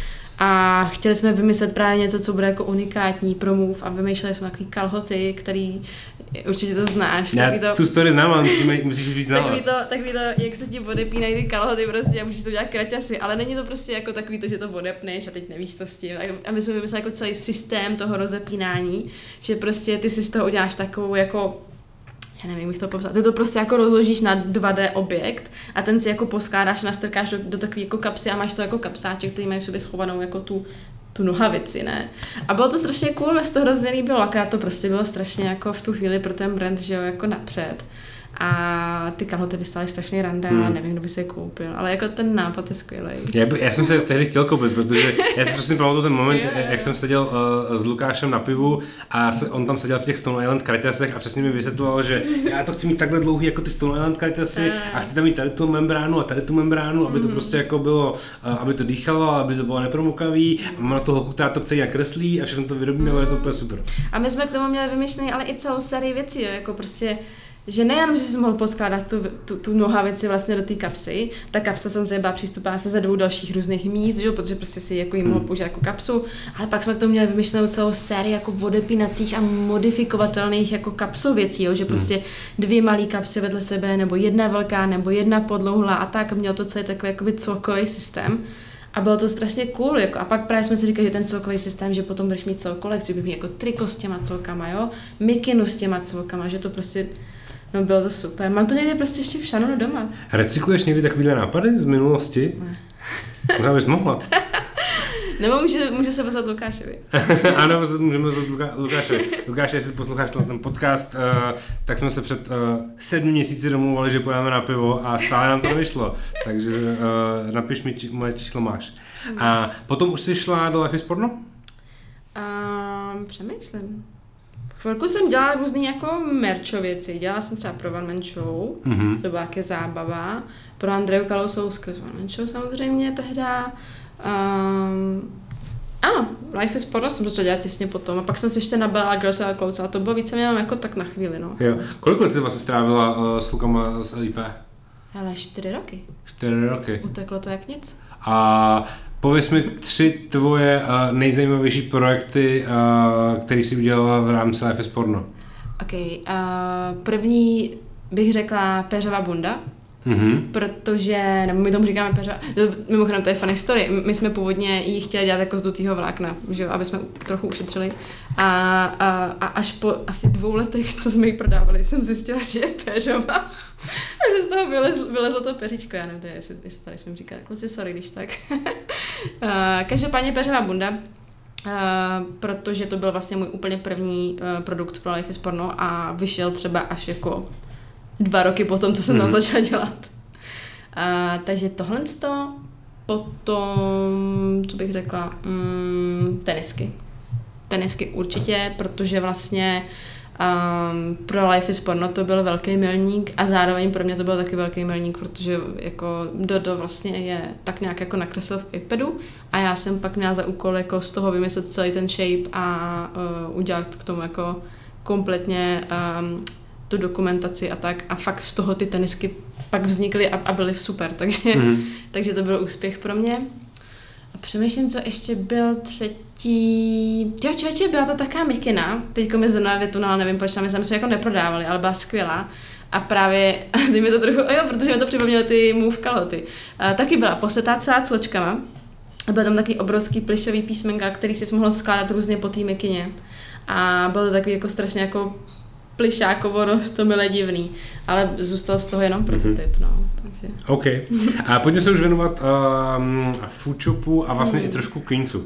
A chtěli jsme vymyslet právě něco, co bude jako unikátní pro Move a vymýšleli jsme takový kalhoty, který určitě to znáš. Já tu story znám, ale musíš víc znát. Takový to, jak se ti odepínají ty kalhoty prostě a můžeš to dělat kraťasy, ale není to prostě jako takový to, že to odepneš a teď nevíš, co s tím. A my jsme vymysleli jako celý systém toho rozepínání, že prostě ty si z toho uděláš takovou jako, já nevím, jak bych to popsal. Ty to prostě jako rozložíš na 2D objekt a ten si jako poskládáš, nastrkáš do takové jako kapsy a máš to jako kapsáček, který mají v sobě schovanou jako tu nohavici, ne? A bylo to strašně cool, mě se to hrozně líbilo, akorát to prostě bylo strašně jako v tu chvíli pro ten brand, že jo, jako napřed. A ty kalhoty by stály strašně randa, nevím, kdo by si je koupil, ale jako ten nápad je skvělý. Já jsem se tehdy chtěl koupit, protože já si prostě pamatuju ten moment, jak jsem seděl s Lukášem na pivu a on tam seděl v těch Stone Island kraťasech a přesně mi vysvětloval, že já to chci mít takhle dlouhý jako ty Stone Island kraťasy a chci tam mít tady tu membránu a tady tu membránu, aby to prostě jako bylo, aby to dýchalo, aby to bylo nepromokavý a mám na toho holku, která to chce nakreslí a všechno to vyrobíme, ale je to úplně super. A my jsme k tomu měli vymyšlený, ale i celou sérii věcí, jo, jako prostě že nejenom, že jsi mohl poskládat tu nohavici vlastně do té kapsy, ta kapsa samozřejmě byla přístupná se ze 2 dalších různých míst, že? Protože prostě si jako jí mohl použít jako kapsu, ale pak jsme k tomu měli vymyšlenou celou sérii jako odepínacích a modifikovatelných jako kapsověcí, jo? Že prostě 2 malé kapsy vedle sebe, nebo 1 velká, nebo 1 podlouhlá a tak, měl to celý takový jakoby celkový systém. A bylo to strašně cool, jako. A pak právě jsme si říkali, že ten celkový systém, že potom budeš mít celou kolekci, že budeš mít jako triko s těma celkama, jo? Mikinu s těma celkama, že to prostě no bylo to super. Mám to někde prostě ještě v šanonu doma. Recykluješ někdy takovýhle nápady z minulosti? Ne. Možná bys mohla. Nebo může se pozvat Lukášovi. Ano, můžeme pozvat Lukášovi. Lukáš, jestli posloucháš ten podcast, tak jsme se před 7 měsíci domluvili, že půjdeme na pivo a stále nám to nevyšlo. Takže napiš mi, moje číslo máš. A potom už jsi šla do Life is Porno? Přemýšlím. Chvilku jsem dělala různý jako merčo věci. Dělala jsem třeba pro One Man Show, to byla jaké zábava. Pro Andreju Kalousovou skrz One Man Show samozřejmě tehda. Ano, Life is Porno jsem začala dělat těsně potom. A pak jsem si ještě nabala Girls Without Clothes a to bylo víceméně jako tak na chvíli, no. Jo. Kolik let jsi vlastně strávila s klukama z LIP? Ale 4 roky. 4 roky. Uteklo to jak nic. A pověz mi 3 tvoje nejzajímavější projekty, které jsi udělala v rámci Life is Porno. První bych řekla Péřova bunda, protože, nebo my tomu říkáme Péřova, mimochodem to je funny story, my jsme původně ji chtěli dělat jako z dutýho vlákna, že jo, aby jsme trochu ušetřili a až po asi 2 letech, co jsme ji prodávali, jsem zjistila, že je Péřova a že z toho vylezlo to peříčko, já nevím, jestli tady jsme říkali, kluci, sorry, když tak. Každopádně Péřova bunda, protože to byl vlastně můj úplně první produkt pro Life is Porno a vyšel třeba až jako 2 roky potom, co jsem tam začala dělat. Takže tohle to, potom, co bych řekla, tenisky. Tenisky určitě, protože vlastně pro Life is Porno to byl velký milník a zároveň pro mě to byl taky velký milník, protože jako Dodo vlastně je tak nějak jako nakreslil v iPadu a já jsem pak měla za úkol jako z toho vymyslet celý ten shape a udělat k tomu jako kompletně tu dokumentaci a tak a fakt z toho ty tenisky pak vznikly a byly super, takže to byl úspěch pro mě. A přemýšlím, co ještě byl třetí... Člověče, byla to taká mikina, teďko mi zrovna vytunala, nevím proč, my jsme jako neprodávali, ale byla skvělá. A právě, ty mi to trochu, protože mi to připomněly ty Move kalhoty. Taky byla posetá celá cločkama. Byl tam takový obrovský plišový písmenka, který si mohl skládat různě po té mikině. A bylo to takový jako strašně jako plišákovo roztomile divný, ale zůstal z toho jenom prototyp, no. Takže. OK. A pojďme se už věnovat food shopu a vlastně i trošku Queensu.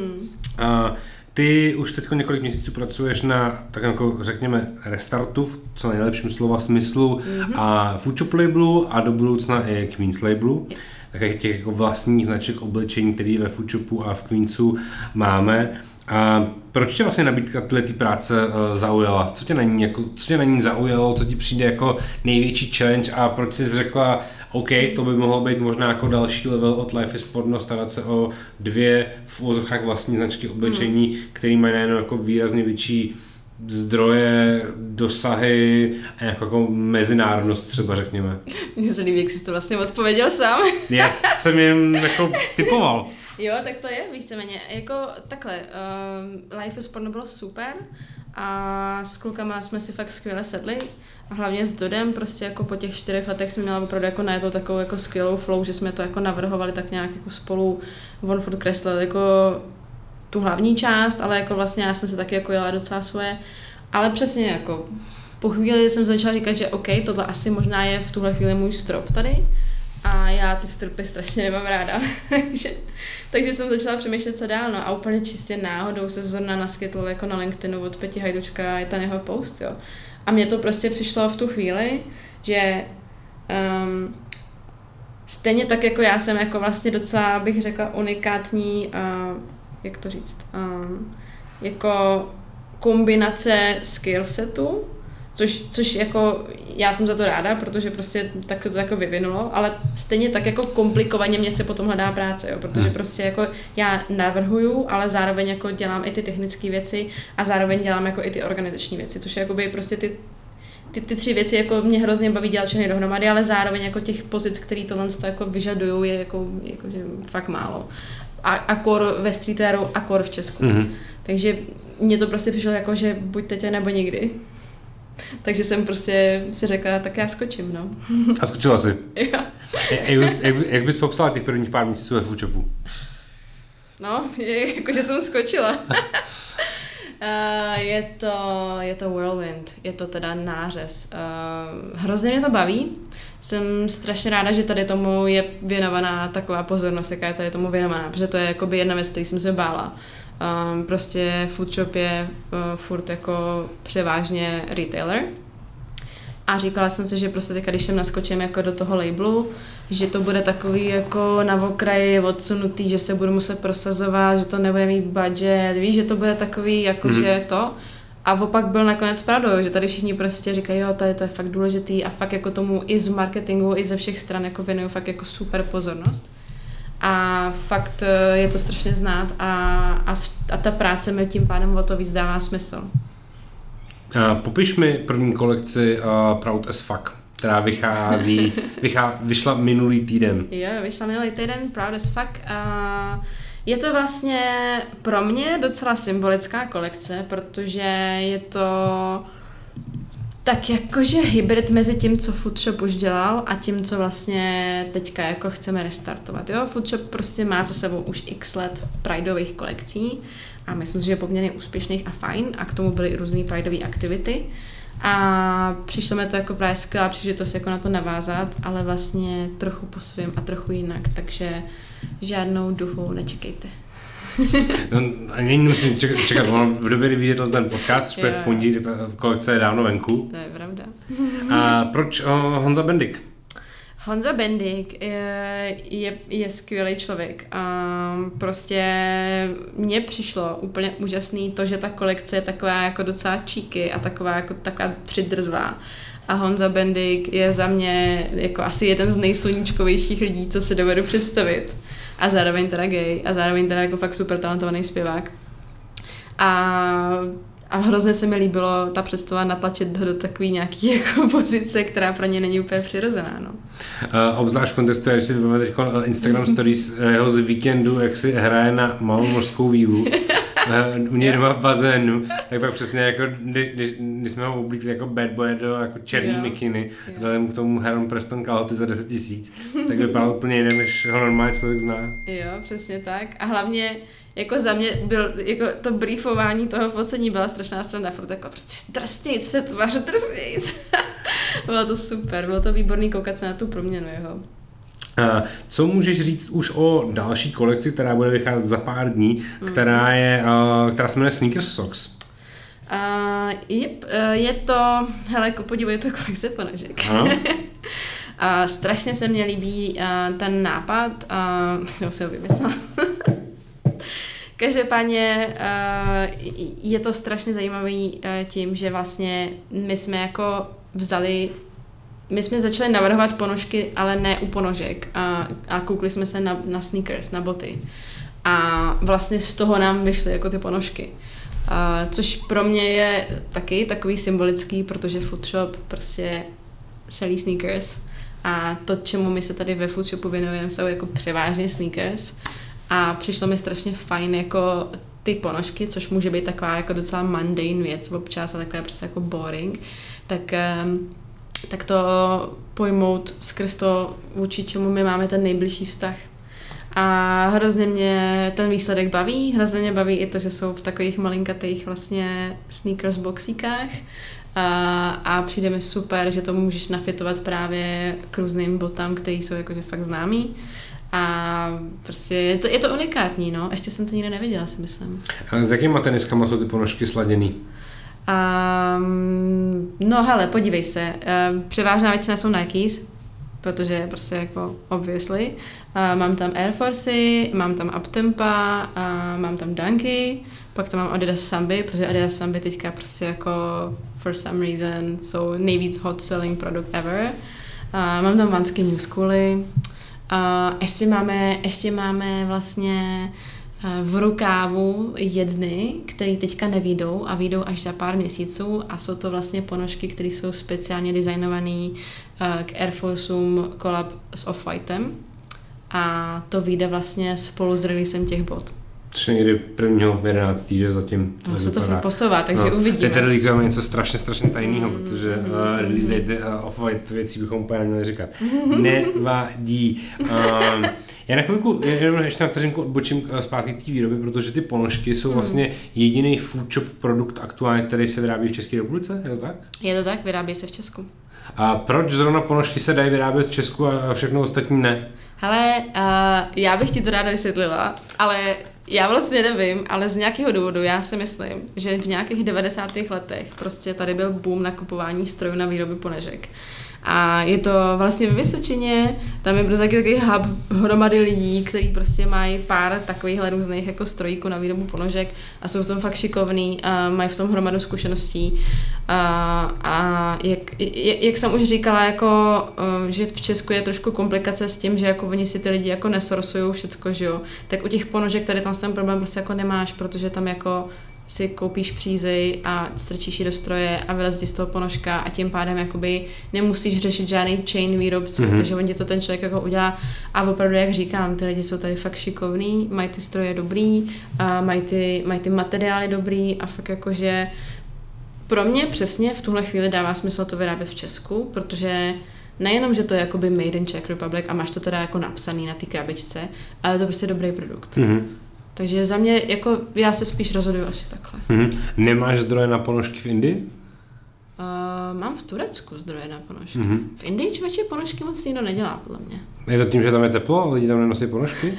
Ty už teď několik měsíců pracuješ na, tak jako řekněme, restartu v co nejlepším slova smyslu a food shop labelu a do budoucna i Queens labelu. Yes. Takových těch jako vlastních značek oblečení, který ve food shopu a v Queensu máme. A proč tě vlastně nabídka tyhle práce zaujala? Co tě na ní zaujalo, co ti přijde jako největší challenge a proč jsi řekla, OK, to by mohlo být možná jako další level od Life is Porno, starat se o 2 v uvozovkách vlastní značky oblečení, které mají najednou jako výrazně větší zdroje, dosahy a jako mezinárodnost třeba, řekněme. Mně se líbí, jak jsi to vlastně odpověděl sám. Já jsem jen jako typoval. Jo, tak to je víceméně. Jako takhle, Life is Porno bylo super a s klukama jsme si fakt skvěle sedli a hlavně s Dodem prostě jako po těch 4 letech jsme měla opravdu jako najetou takovou jako skvělou flow, že jsme to jako navrhovali tak nějak jako spolu, on furt kreslil jako tu hlavní část, ale jako vlastně já jsem se taky jako jela docela svoje, ale přesně jako po chvíli jsem začala říkat, že OK, tohle asi možná je v tuhle chvíli můj strop tady a já ty stropy strašně nemám ráda, takže jsem začala přemýšlet, co dál, no a úplně čistě náhodou se zrovna naskytl jako na LinkedInu od Peti Hajdučka, je ten jeho post, jo. A mně to prostě přišlo v tu chvíli, že stejně tak jako já jsem jako vlastně docela, bych řekla, unikátní, jak to říct, jako kombinace skillsetu, což jako já jsem za to ráda, protože prostě tak se to jako vyvinulo, ale stejně tak jako komplikovaně mě se potom hledá práce, jo, protože prostě jako já navrhuju, ale zároveň jako dělám i ty technické věci a zároveň dělám jako i ty organizační věci, což je jakoby prostě ty 3 věci jako mě hrozně baví dělat všechny dohromady, ale zároveň jako těch pozic, který tohle jako vyžadujou, je jako že fakt málo. A core ve streetwearu a core v Česku. Takže mně to prostě přišlo jako, že buď teď nebo nikdy. Takže jsem prostě si řekla, tak já skočím, no. A skočila jsi? Jo. Jak bys popsala těch prvních pár měsíců ve food shopu? No, jakože jsem skočila. Je to whirlwind, je to teda nářez. Hrozně mě to baví. Jsem strašně ráda, že tady tomu je věnovaná taková pozornost, jaká je tady tomu věnovaná, protože to je jakoby jedna věc, který jsem se bála. Prostě Foodshop je furt jako převážně retailer. A říkala jsem si, že prostě teď, když sem naskočím jako do toho labelu, že to bude takový jako na okraji odsunutý, že se budu muset prosazovat, že to nebude mít budget, víš, že to bude takový jako, že to. A opak byl nakonec pravdou, že tady všichni prostě říkají, jo, to je fakt důležitý a fakt jako tomu i z marketingu, i ze všech stran jako věnuju fakt jako super pozornost. A fakt je to strašně znát a ta práce mi tím pádem o to víc dává smysl. Popiš mi první kolekci Proud as Fuck, která vyšla minulý týden. Jo, vyšla minulý týden, Proud as Fuck. Je to vlastně pro mě docela symbolická kolekce, protože je to tak jakože hybrid mezi tím, co Foodshop už dělal a tím, co vlastně teďka jako chceme restartovat. Jo, Foodshop prostě má za sebou už x let prideových kolekcí a myslím si, že je poměrně úspěšných a fajn a k tomu byly i různý prideové aktivity. A přišlo mi to jako právě skvělá příležitost jako na to navázat, ale vlastně trochu po svém a trochu jinak, takže žádnou duchu nečekejte. No, ani nemusím čekat, v době, kdy vyjde ten podcast, už v pondělí, ta kolekce je dávno venku. To je pravda. A proč Honza Bendik? Honza Bendik je skvělý člověk. Prostě mně přišlo úplně úžasný to, že ta kolekce je taková jako docela cheeky a taková přidrzlá. A Honza Bendik je za mě jako asi jeden z nejsluníčkovějších lidí, co si dovedu představit. A zároveň teda gay a zároveň teda jako fakt super talentovaný zpěvák. A hrozně se mi líbilo ta představa natlačit ho do takový nějaký jako pozice, která pro ně není úplně přirozená. No. Obzvlášť v kontextu, když si vybavíte Instagram stories jeho z víkendu, jak si hraje na malou mořskou vílu u něj doma v bazénu, tak pak přesně jako, když jsme ho oblíkli jako bad boy do jako černý mikiny, dali mu k tomu Heron Preston kalhoty za 10 000, tak vypadal úplně jinak, než ho normálně člověk zná. Jo, přesně tak. A hlavně jako za mě byl, jako to briefování toho focení byla strašná strana, furt jako prostě drsnějc se tvář, drsnějc. Bylo to super, bylo to výborný koukat se na tu proměnu jeho. Co můžeš říct už o další kolekci, která bude vycházet za pár dní, která se jmenuje Sneakers Socks? Je to, hele, podívej, to kolekce ponožek. Strašně se mně líbí ten nápad, já si ho vymyslela. Každopádně je to strašně zajímavý tím, že vlastně my jsme začali navrhovat ponožky, ale ne u ponožek a koukli jsme se na sneakers, na boty. A vlastně z toho nám vyšly jako ty ponožky. Což pro mě je taky takový symbolický, protože Foodshop prostě selí sneakers a to, čemu my se tady ve Foodshopu věnujeme, jsou jako převážně sneakers. A přišlo mi strašně fajn jako ty ponožky, což může být taková jako docela mundane věc občas a taková prostě jako boring, tak to pojmout skrz to, vůči čemu my máme ten nejbližší vztah. A hrozně mě ten výsledek baví, hrozně mě baví i to, že jsou v takových malinkatých vlastně sneakers boxíkách a přijde mi super, že to můžeš nafitovat právě k různým botám, které jsou jakože fakt známý. A prostě je to unikátní, no. Ještě jsem to nikdy neviděla, si myslím. A s jakýma teniskama jsou ty ponožky sladěný? No hele, podívej se. Převážná většina jsou Nikes, protože prostě jako obviously. Mám tam Air Forcey, mám tam Uptempa, mám tam Dunky, pak tam mám Adidas Samby, protože Adidas Samby teďka prostě jako for some reason jsou nejvíc hot selling product ever. Mám tam Vansky New Schooly. Ještě máme vlastně v rukávu jedny, které teďka nevyjdou a vyjdou až za pár měsíců a jsou to vlastně ponožky, které jsou speciálně designované k Air Forceům collab s Off-Whitem a to vyjde vlastně spolu s releasem těch bot. Což někdy 1.11., že zatím to se to furt posouvá, takže uvidíme. Teď líkáme něco strašně tajného, protože release date off-white věcí bychom úplně neměli říkat. Nevadí. Já na chvilku, jenom ještě na vteřinku odbočím zpátky k té výrobě, protože ty ponožky jsou vlastně jediný food shop produkt aktuálně, který se vyrábí v České republice, je to tak? Je to tak, vyrábí se v Česku. A proč zrovna ponožky se dají vyrábět v Česku a všechno ostatní ne? Hele, já bych ti to ráda vysvětlila, ale já vlastně nevím, ale z nějakého důvodu já si myslím, že v nějakých 90. letech prostě tady byl boom na kupování strojů na výrobu ponožek. A je to vlastně ve Vysočině, tam je prostě takový hub hromady lidí, kteří prostě mají pár takových různých jako strojíků na výrobu ponožek a jsou v tom fakt šikovný a mají v tom hromadu zkušeností. A jak jsem už říkala, jako, že v Česku je trošku komplikace s tím, že jako oni si ty lidi jako nesourcují všecko, že jo, tak u těch ponožek tady tam ten problém prostě jako nemáš, protože tam jako si koupíš přízej a strčíš ji do stroje a vylez ti z toho ponožka a tím pádem jakoby nemusíš řešit žádný chain výrobců, takže on ti to ten člověk jako udělá a opravdu, jak říkám, ty lidi jsou tady fakt šikovný, mají ty stroje dobrý, mají ty materiály dobrý a fakt jakože pro mě přesně v tuhle chvíli dává smysl to vyrábět v Česku, protože nejenom, že to je jakoby made in Czech Republic a máš to teda jako napsaný na té krabičce, ale to je prostě dobrý produkt. Takže za mě, jako já se spíš rozhoduju asi takhle. Nemáš zdroje na ponožky v Indii? Mám v Turecku zdroje na ponožky. V Indii člověče ponožky moc nikdo nedělá, podle mě. Je to tím, že tam je teplo a lidi tam nenosí ponožky?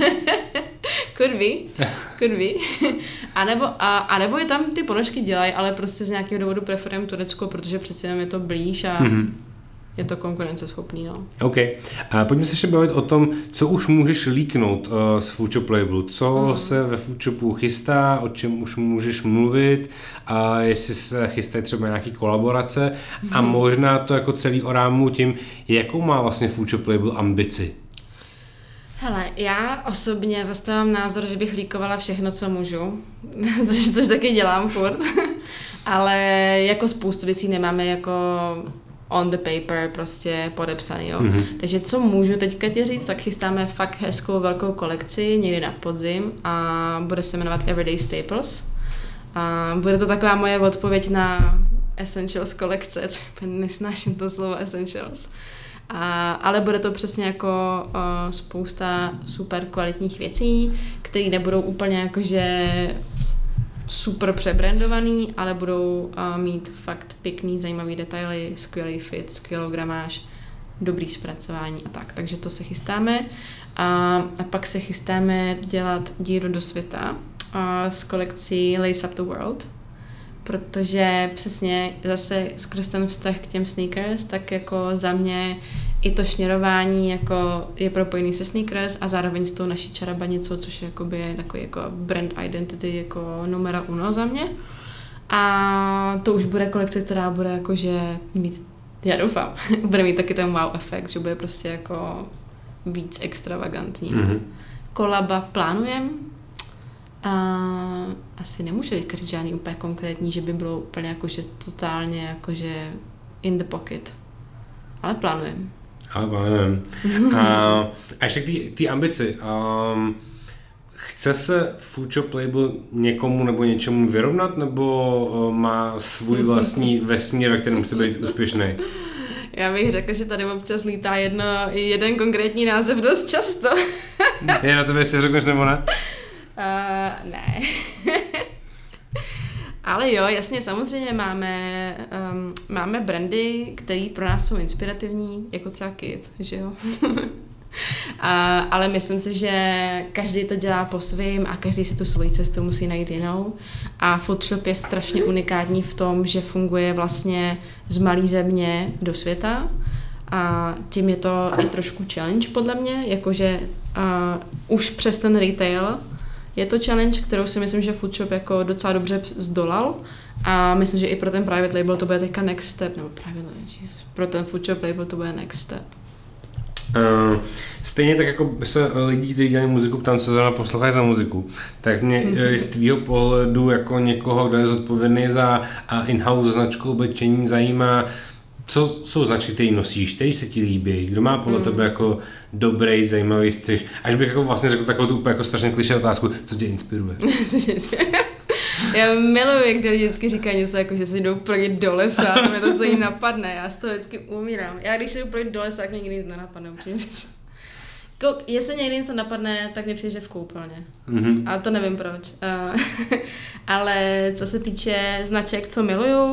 Could be. A nebo je tam ty ponožky dělají, ale prostě z nějakého důvodu preferujeme Turecko, protože přece jenom je to blíž a je to konkurenceschopný, no. OK. Pojďme se ještě bavit o tom, co už můžeš líknout z Food Shop labelu. Co se ve Food Shopu chystá, o čem už můžeš mluvit, a jestli se chystají třeba nějaký kolaborace a možná to jako celý orámu tím, jakou má vlastně Food Shop label ambici. Hele, já osobně zastávám názor, že bych líkovala všechno, co můžu, což taky dělám furt, ale jako spoustu věcí nemáme jako on the paper prostě podepsaný, jo. Takže co můžu teďka ti říct, tak chystáme fakt hezkou velkou kolekci někdy na podzim a bude se jmenovat Everyday Staples. A bude to taková moje odpověď na Essentials kolekce, nesnáším to slovo Essentials. Ale bude to přesně jako spousta super kvalitních věcí, které nebudou úplně jakože super přebrandovaný, ale budou mít fakt pěkný, zajímavý detaily, skvělý fit, skvělou gramáž, dobrý zpracování a tak. Takže to se chystáme. A pak se chystáme dělat díru do světa s kolekcí Lace Up the World, protože přesně zase skrz ten vztah k těm sneakers, tak jako za mě i to šněrování jako je propojený se sneakers a zároveň s tou naší čarabanicou, což je jakoby takový jako brand identity jako numero uno za mě. A to už bude kolekce, která bude jakože mít, já doufám, bude mít taky ten wow efekt, že bude prostě jako víc extravagantní. Kolaba plánujem. Asi nemůžu říct žádný úplně konkrétní, že by bylo úplně jakože totálně jakože in the pocket. Ale plánujeme. A ještě k té ambici. Chce se Food Shop label někomu nebo něčemu vyrovnat, nebo má svůj vlastní vesmír, ve kterém chce být úspěšný? Já bych řekla, že tady občas lítá jeden konkrétní název dost často. Je na tebe, jestli řekneš nebo ne? Ne. Ale jo, jasně, samozřejmě máme brandy, které pro nás jsou inspirativní, jako třeba Kid, že jo? Ale myslím si, že každý to dělá po svým a každý si tu svoji cestu musí najít jinou. A Food Shop je strašně unikátní v tom, že funguje vlastně z malé země do světa. A tím je to i trošku challenge podle mě, jakože už přes ten retail je to challenge, kterou si myslím, že Food Shop jako docela dobře zdolal a myslím, že i pro ten private label to bude teďka next step, nebo pro ten Food Shop label to bude next step. Stejně tak jako se lidi, kteří dělají muziku, ptám, co zrovna poslouchají za muziku, tak mě z tvýho pohledu jako někoho, kdo je zodpovědný za in-house značku oblečení, zajímá co jsou značky, které nosíš, které se ti líbí, kdo má podle tebe jako dobrý, zajímavý střih, až bych jako vlastně řekl takovou tu úplně jako strašně klišé otázku, co tě inspiruje? Já miluji, jak ty vždycky říkají něco jako, že si jdou projít do lesa, to mě to co jí napadne, já z toho vždycky umírám. Já když si jdu projít do lesa, tak mě nikdy nic nenapadne, jestli někdy něco napadne, tak mě přijde, že v koupelně. A to nevím proč. Ale co se týče značek, co miluju,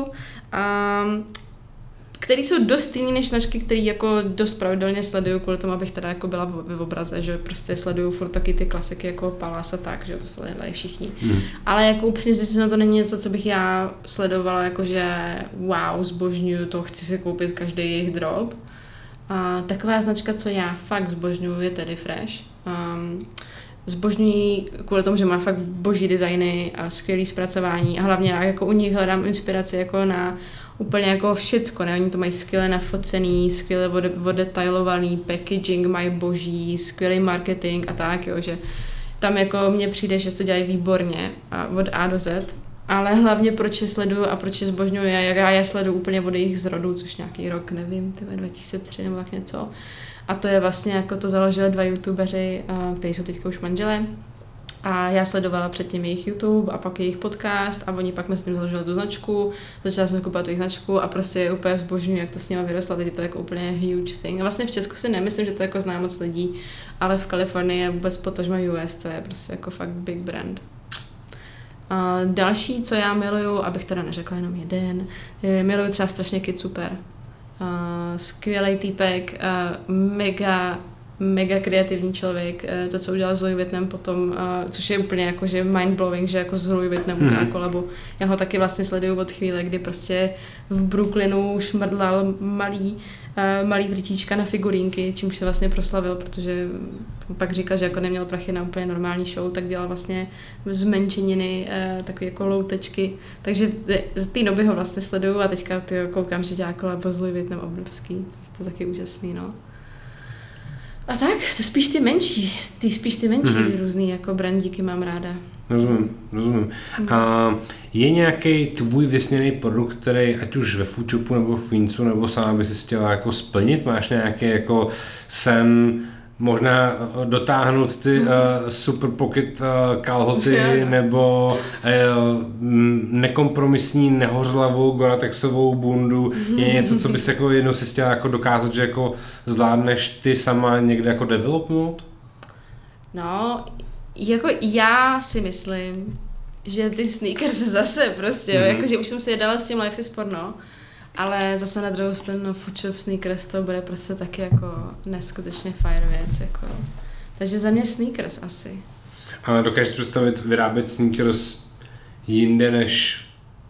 který jsou dost stejný než značky, které jako dost pravidelně sleduju kvůli tomu, abych teda jako byla v obraze, že prostě sleduju furt taky ty klasiky jako Palace a tak, že to sledují všichni. Ale jako upřímně řečeno to není něco, co bych já sledovala, jakože wow, zbožňuju to, chci si koupit každý jejich drop. A taková značka, co já fakt zbožňuju, je Teddy Fresh. Zbožňují kvůli tomu, že má fakt boží designy a skvělý zpracování a hlavně já jako u nich hledám inspiraci jako na úplně jako všecko, ne? Oni to mají skvěle nafocený, skvěle odetailovaný packaging, mají boží, skvělý marketing a tak, jo, že tam jako mně přijde, že to dělají výborně od A do Z, ale hlavně proč je sleduju a proč je zbožňuju, já je sleduju úplně od jejich zrodu, což nějaký rok, nevím, 2003 nebo tak něco. A to je vlastně jako to založili 2 youtubeři, kteří jsou teďka už manželé. A já sledovala předtím jejich YouTube a pak jejich podcast a oni pak s tím založili tu značku, začala jsem kupovat tu jejich značku a prostě úplně zbožňuji, jak to s nimi vyrostlo, teď je to jako úplně huge thing. A vlastně v Česku si nemyslím, že to jako zná moc lidí, ale v Kalifornii a vůbec potažmo US, to je prostě jako fakt big brand. A další, co já miluju, abych teda neřekla jenom jeden, miluju třeba strašně Kid Super. Skvělej týpek, mega kreativní člověk, to, co udělal s Louis Vuittonem potom, což je úplně jako, že mind-blowing, že jako s Louis Vuittonem udělal kolabo. Já ho taky vlastně sleduju od chvíle, kdy prostě v Brooklynu šmrdlal malý tričíčka na figurínky, čímž se vlastně proslavil, protože pak říkal, že jako neměl prachy na úplně normální show, tak dělal vlastně zmenšeniny, takové jako loutečky, takže z té doby ho vlastně sleduju a teďka koukám, že dělá kolabo s Louis Vuittonem obrovský, to je taky úžasný, no. A tak, to spíš ty menší různý jako brandíky mám ráda. Rozumím. A je nějaký tvůj vysněný produkt, který ať už ve Foodshopu nebo v Queensu nebo sama by si chtěla jako splnit? Máš nějaký jako sen možná dotáhnout ty super pocket kalhoty nebo nekompromisní nehořlavou Goratexovou bundu? Je něco, co bys jako jednou si chtěla jako dokázat, že jako zvládneš ty sama někde jako developnout? No, jako já si myslím, že ty sneakers zase prostě, jakože už jsem si je dala s tím Life is Porno, ale zase na druhou stranu Foodshop sneakers to bude prostě taky jako neskutečně fajn věc, jako. Takže za mě sneakers asi. A dokážeš představit vyrábět sneakers jinde než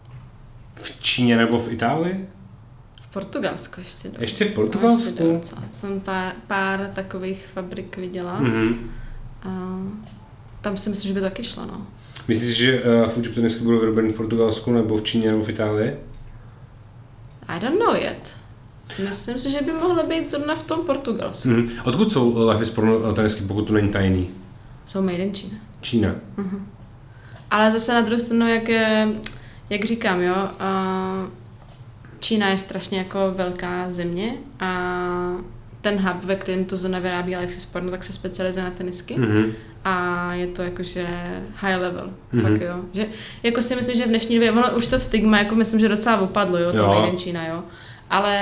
v Číně nebo v Itálii? V Portugalsku ještě. Ještě v Portugalsku? Jsem pár takových fabrik viděla. A tam si myslím, že by taky šlo, no. Myslíš, že Foodshop tenisky budou vyrobený v Portugalsku nebo v Číně nebo v Itálii? I don't know yet. Myslím si, že by mohly být zrovna v tom Portugalsku. Odkud jsou Life is Porno tenisky, pokud to není tajný? Jsou made in China. Čína. Ale zase na druhou stranu, jak říkám, jo, Čína je strašně jako velká země a ten hub, ve kterém to zóna vyrábí Life is Porno, tak se specializuje na tenisky a je to jakože high level, fakt jo. Že, jako si myslím, že v dnešní době, ono už to stigma, jako myslím, že docela opadlo, jo, to made in China, jo, ale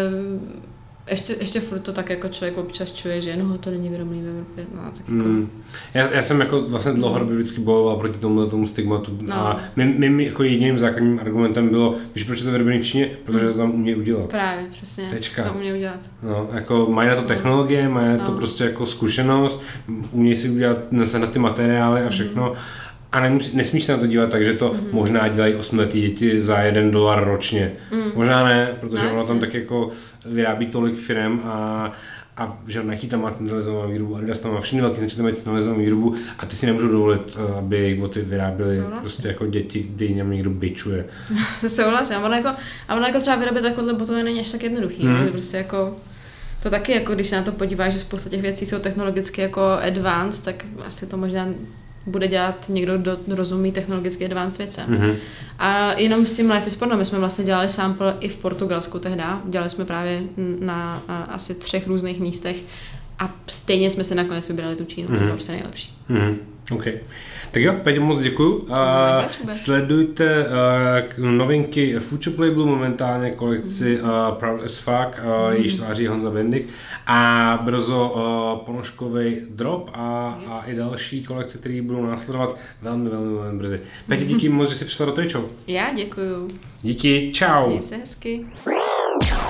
ještě furt to tak jako člověk občas čuje, že no, to není vyrobený v Evropě, no, tak jako. Já jsem jako vlastně dlouhodobě vždycky bojoval proti tomu stigmatu a mým jako jediným základním argumentem bylo, víš, proč je to vyrobený v Číně? Protože to tam umějí udělat. Právě, přesně, Tečka. to umějí udělat. No, jako mají na to technologie, mají to prostě jako zkušenost, umějí si udělat na ty materiály a všechno. A nesmíš se na to dívat tak, že to možná dělají 8letý děti za $1 ročně. Možná ne, protože ono tam tak jako vyrábí tolik firem a že Nike tam má centralizovanou výrobu, Adidas tam má všechny velký značky, tam mají centralizovanou výrobu a ty si nemůžou dovolit, aby jejich boty vyráběly prostě jako děti, kdy něm někdo bičuje. Souhlasím. A ono jako třeba vyrobit takovouhle botu není až tak jednoduchý. Prostě jako to taky, jako když se na to podíváš, že spousta těch věcí jsou technologicky jako advanced, tak asi to možná bude dělat někdo, kdo rozumí technologicky advanced věcem. A jenom s tím Life is Porno, my jsme vlastně dělali sample i v Portugalsku tehda, dělali jsme právě na asi 3 různých místech a stejně jsme se nakonec vybrali tu Čínu, to bylo prostě nejlepší. Okay. Tak jo, Peťo, moc děkuju. Sledujte novinky Foodshop labelu, momentálně kolekci Proud as Fuck, jejíž tváří Honza Bendik a brzo ponožkovej drop a i další kolekce, které budou následovat velmi brzy. Petě, díky moc, že jsi přišla do Trade Show. Já děkuju. Díky, čau. Měj se hezky.